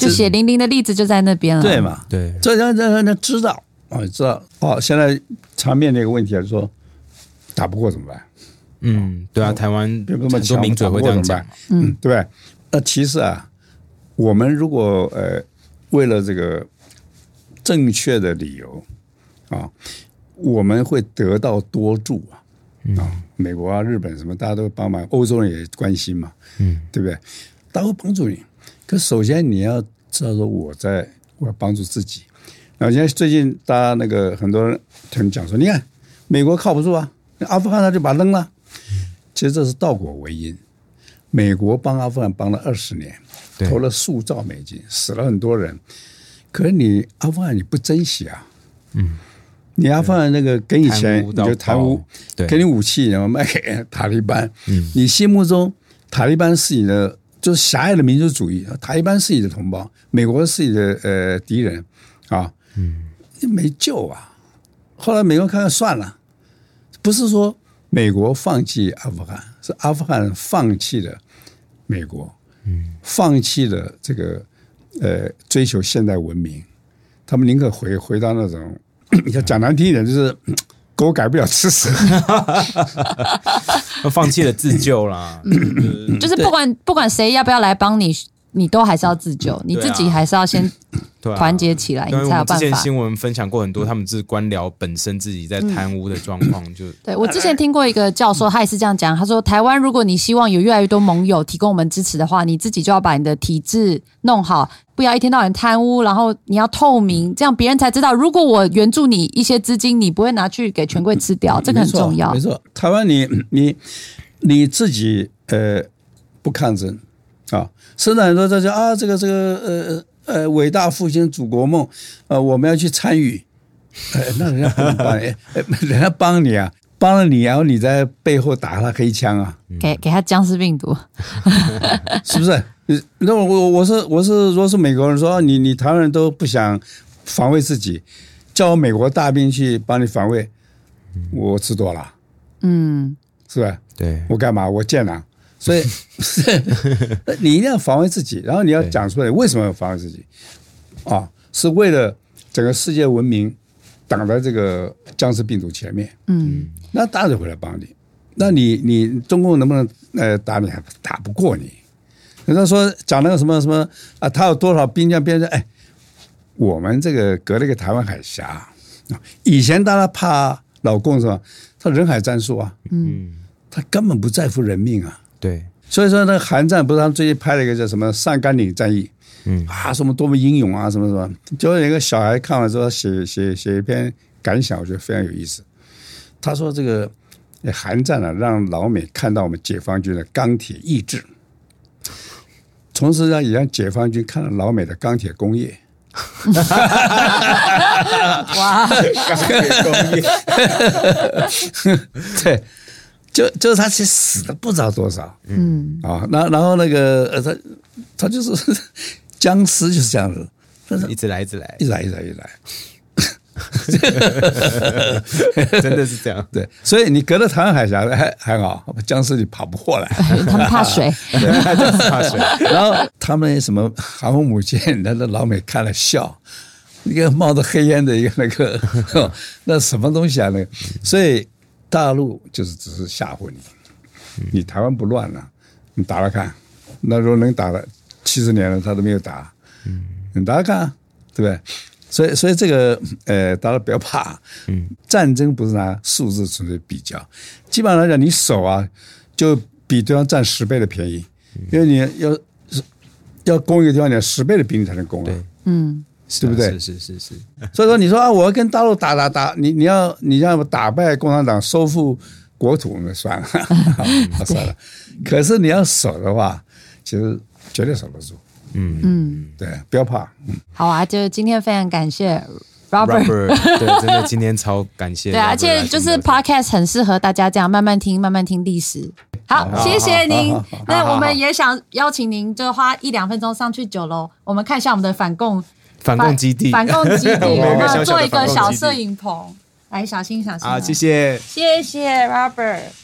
就血淋淋的例子就在那边了。 对嘛？ 对， 这让让人知道啊，知道哦。现在常面临一个问题就是说，打不过怎么办？ 嗯，对啊，台湾很很多名嘴会这样讲， 嗯，对不对？那其实啊，我们如果呃为了这个正确的理由啊，我们会得到多助啊。啊，美国啊、日本什么，大家都帮忙，欧洲人也关心嘛，嗯，对不对？大家会帮助你。可首先你要知道说，我在我要帮助自己。然后现在最近大家那个很多人很讲说，你看美国靠不住啊，阿富汗他就把它扔了。其实这是倒果为因。美国帮阿富汗帮了二十年，投了数兆美金，死了很多人。可是你阿富汗你不珍惜啊，嗯。你阿富汗那个给你钱，你就贪污，给你武器，然后卖给塔利班。嗯、你心目中塔利班是你的，就是狭隘的民族主义。塔利班是你的同胞，美国是你的呃敌人啊，嗯，没救啊。后来美国看看算了，不是说美国放弃阿富汗，是阿富汗放弃了美国，嗯，放弃了这个呃追求现代文明，他们宁可回回到那种。你要讲难听一点，就是狗改不了吃屎， 嗯、 放弃了自救啦。 就是不管不管谁要不要来帮你，你都还是要自救，你自己还是要先团结起来，啊、你才有办法。 之前新闻分享过很多，他们是官僚本身自己在贪污的状况，就、嗯、 对我之前听过一个教授，他也是这样讲，他说台湾如果你希望有越来越多盟友提供我们支持的话，你自己就要把你的体制弄好。不要一天到晚贪污，然后你要透明，这样别人才知道。如果我援助你一些资金，你不会拿去给权贵吃掉，这个很重要。 没错，没错，台湾你你你自己呃不抗争啊，甚至很多在讲啊，这个这个呃呃伟大复兴祖国梦，呃我们要去参与，呃那人家不能帮你，人家帮你啊。帮了你，然后你在背后打他黑枪啊， 给给他僵尸病毒， 是不是？那我我是我是，如果是美国人说你你台湾人都不想防卫自己，叫我美国大兵去帮你防卫，我吃多了，嗯，是吧？ 对， 我干嘛？我贱啊！所以你一定要防卫自己，然后你要讲出来为什么要防卫自己啊？是为了整个世界文明挡在这个僵尸病毒前面，嗯，那当然回来帮你。那你你中共能不能呃打你？打不过你。人家说讲那个什么什么啊，他有多少兵将边人？哎，我们这个隔了一个台湾海峡，以前大家怕老共是吧？他人海战术啊，嗯，他根本不在乎人命啊。 对， 所以说那个韩战不是他们最近拍了一个叫什么上甘岭战役，嗯啊，什么多么英勇啊，什么什么，就有一个小孩看完之后写写写一篇感想，我觉得非常有意思。他说这个韩战啊，让老美看到我们解放军的钢铁意志。同时让也让解放军看到老美的钢铁工业， 哇， 钢铁工业， 对，就就是他其实死的不知道多少，嗯啊，那然后那个呃他他就是僵尸就是这样子， 一直来一直来， 一直来一直来一直来。 真的是这样， 对，所以你隔着台湾海峡还还好，僵尸你跑不过来， 他们怕水， 对，就是怕水。 然后他们什么航空母舰，那那老美看了笑，一个冒着黑烟的一个那个，那什么东西啊？那个，所以大陆就是只是吓唬你，你台湾不乱了，你打打看，那如果能打了七十年了，他都没有打，你打打看，对不对？所以，所以这个呃，大家不要怕。嗯，战争不是拿数字纯粹比较，基本上来讲，你守啊，就比对方占十倍的便宜，因为你要要攻一个地方，你要十倍的兵力才能攻啊。对， 嗯， 对不对？ 是是是是。 所以说，你说啊，我要跟大陆打打打，你你要你要打败共产党，收复国土，那算了，算了。可是你要守的话，其实绝对守得住。嗯嗯，对，不要怕。嗯， 好啊，就今天非常感谢 Robert，, Robert 对，真的今天超感谢。 对啊，而且就是 Podcast 很适合大家这样慢慢听，慢慢听历史。好，好谢谢您。那我们也想邀请您，就花一两分钟上去九楼，我们看一下我们的反共反共基地， 反共基地，我们做一个小摄影棚。来，小心小心。 好，谢谢， 谢谢 Robert。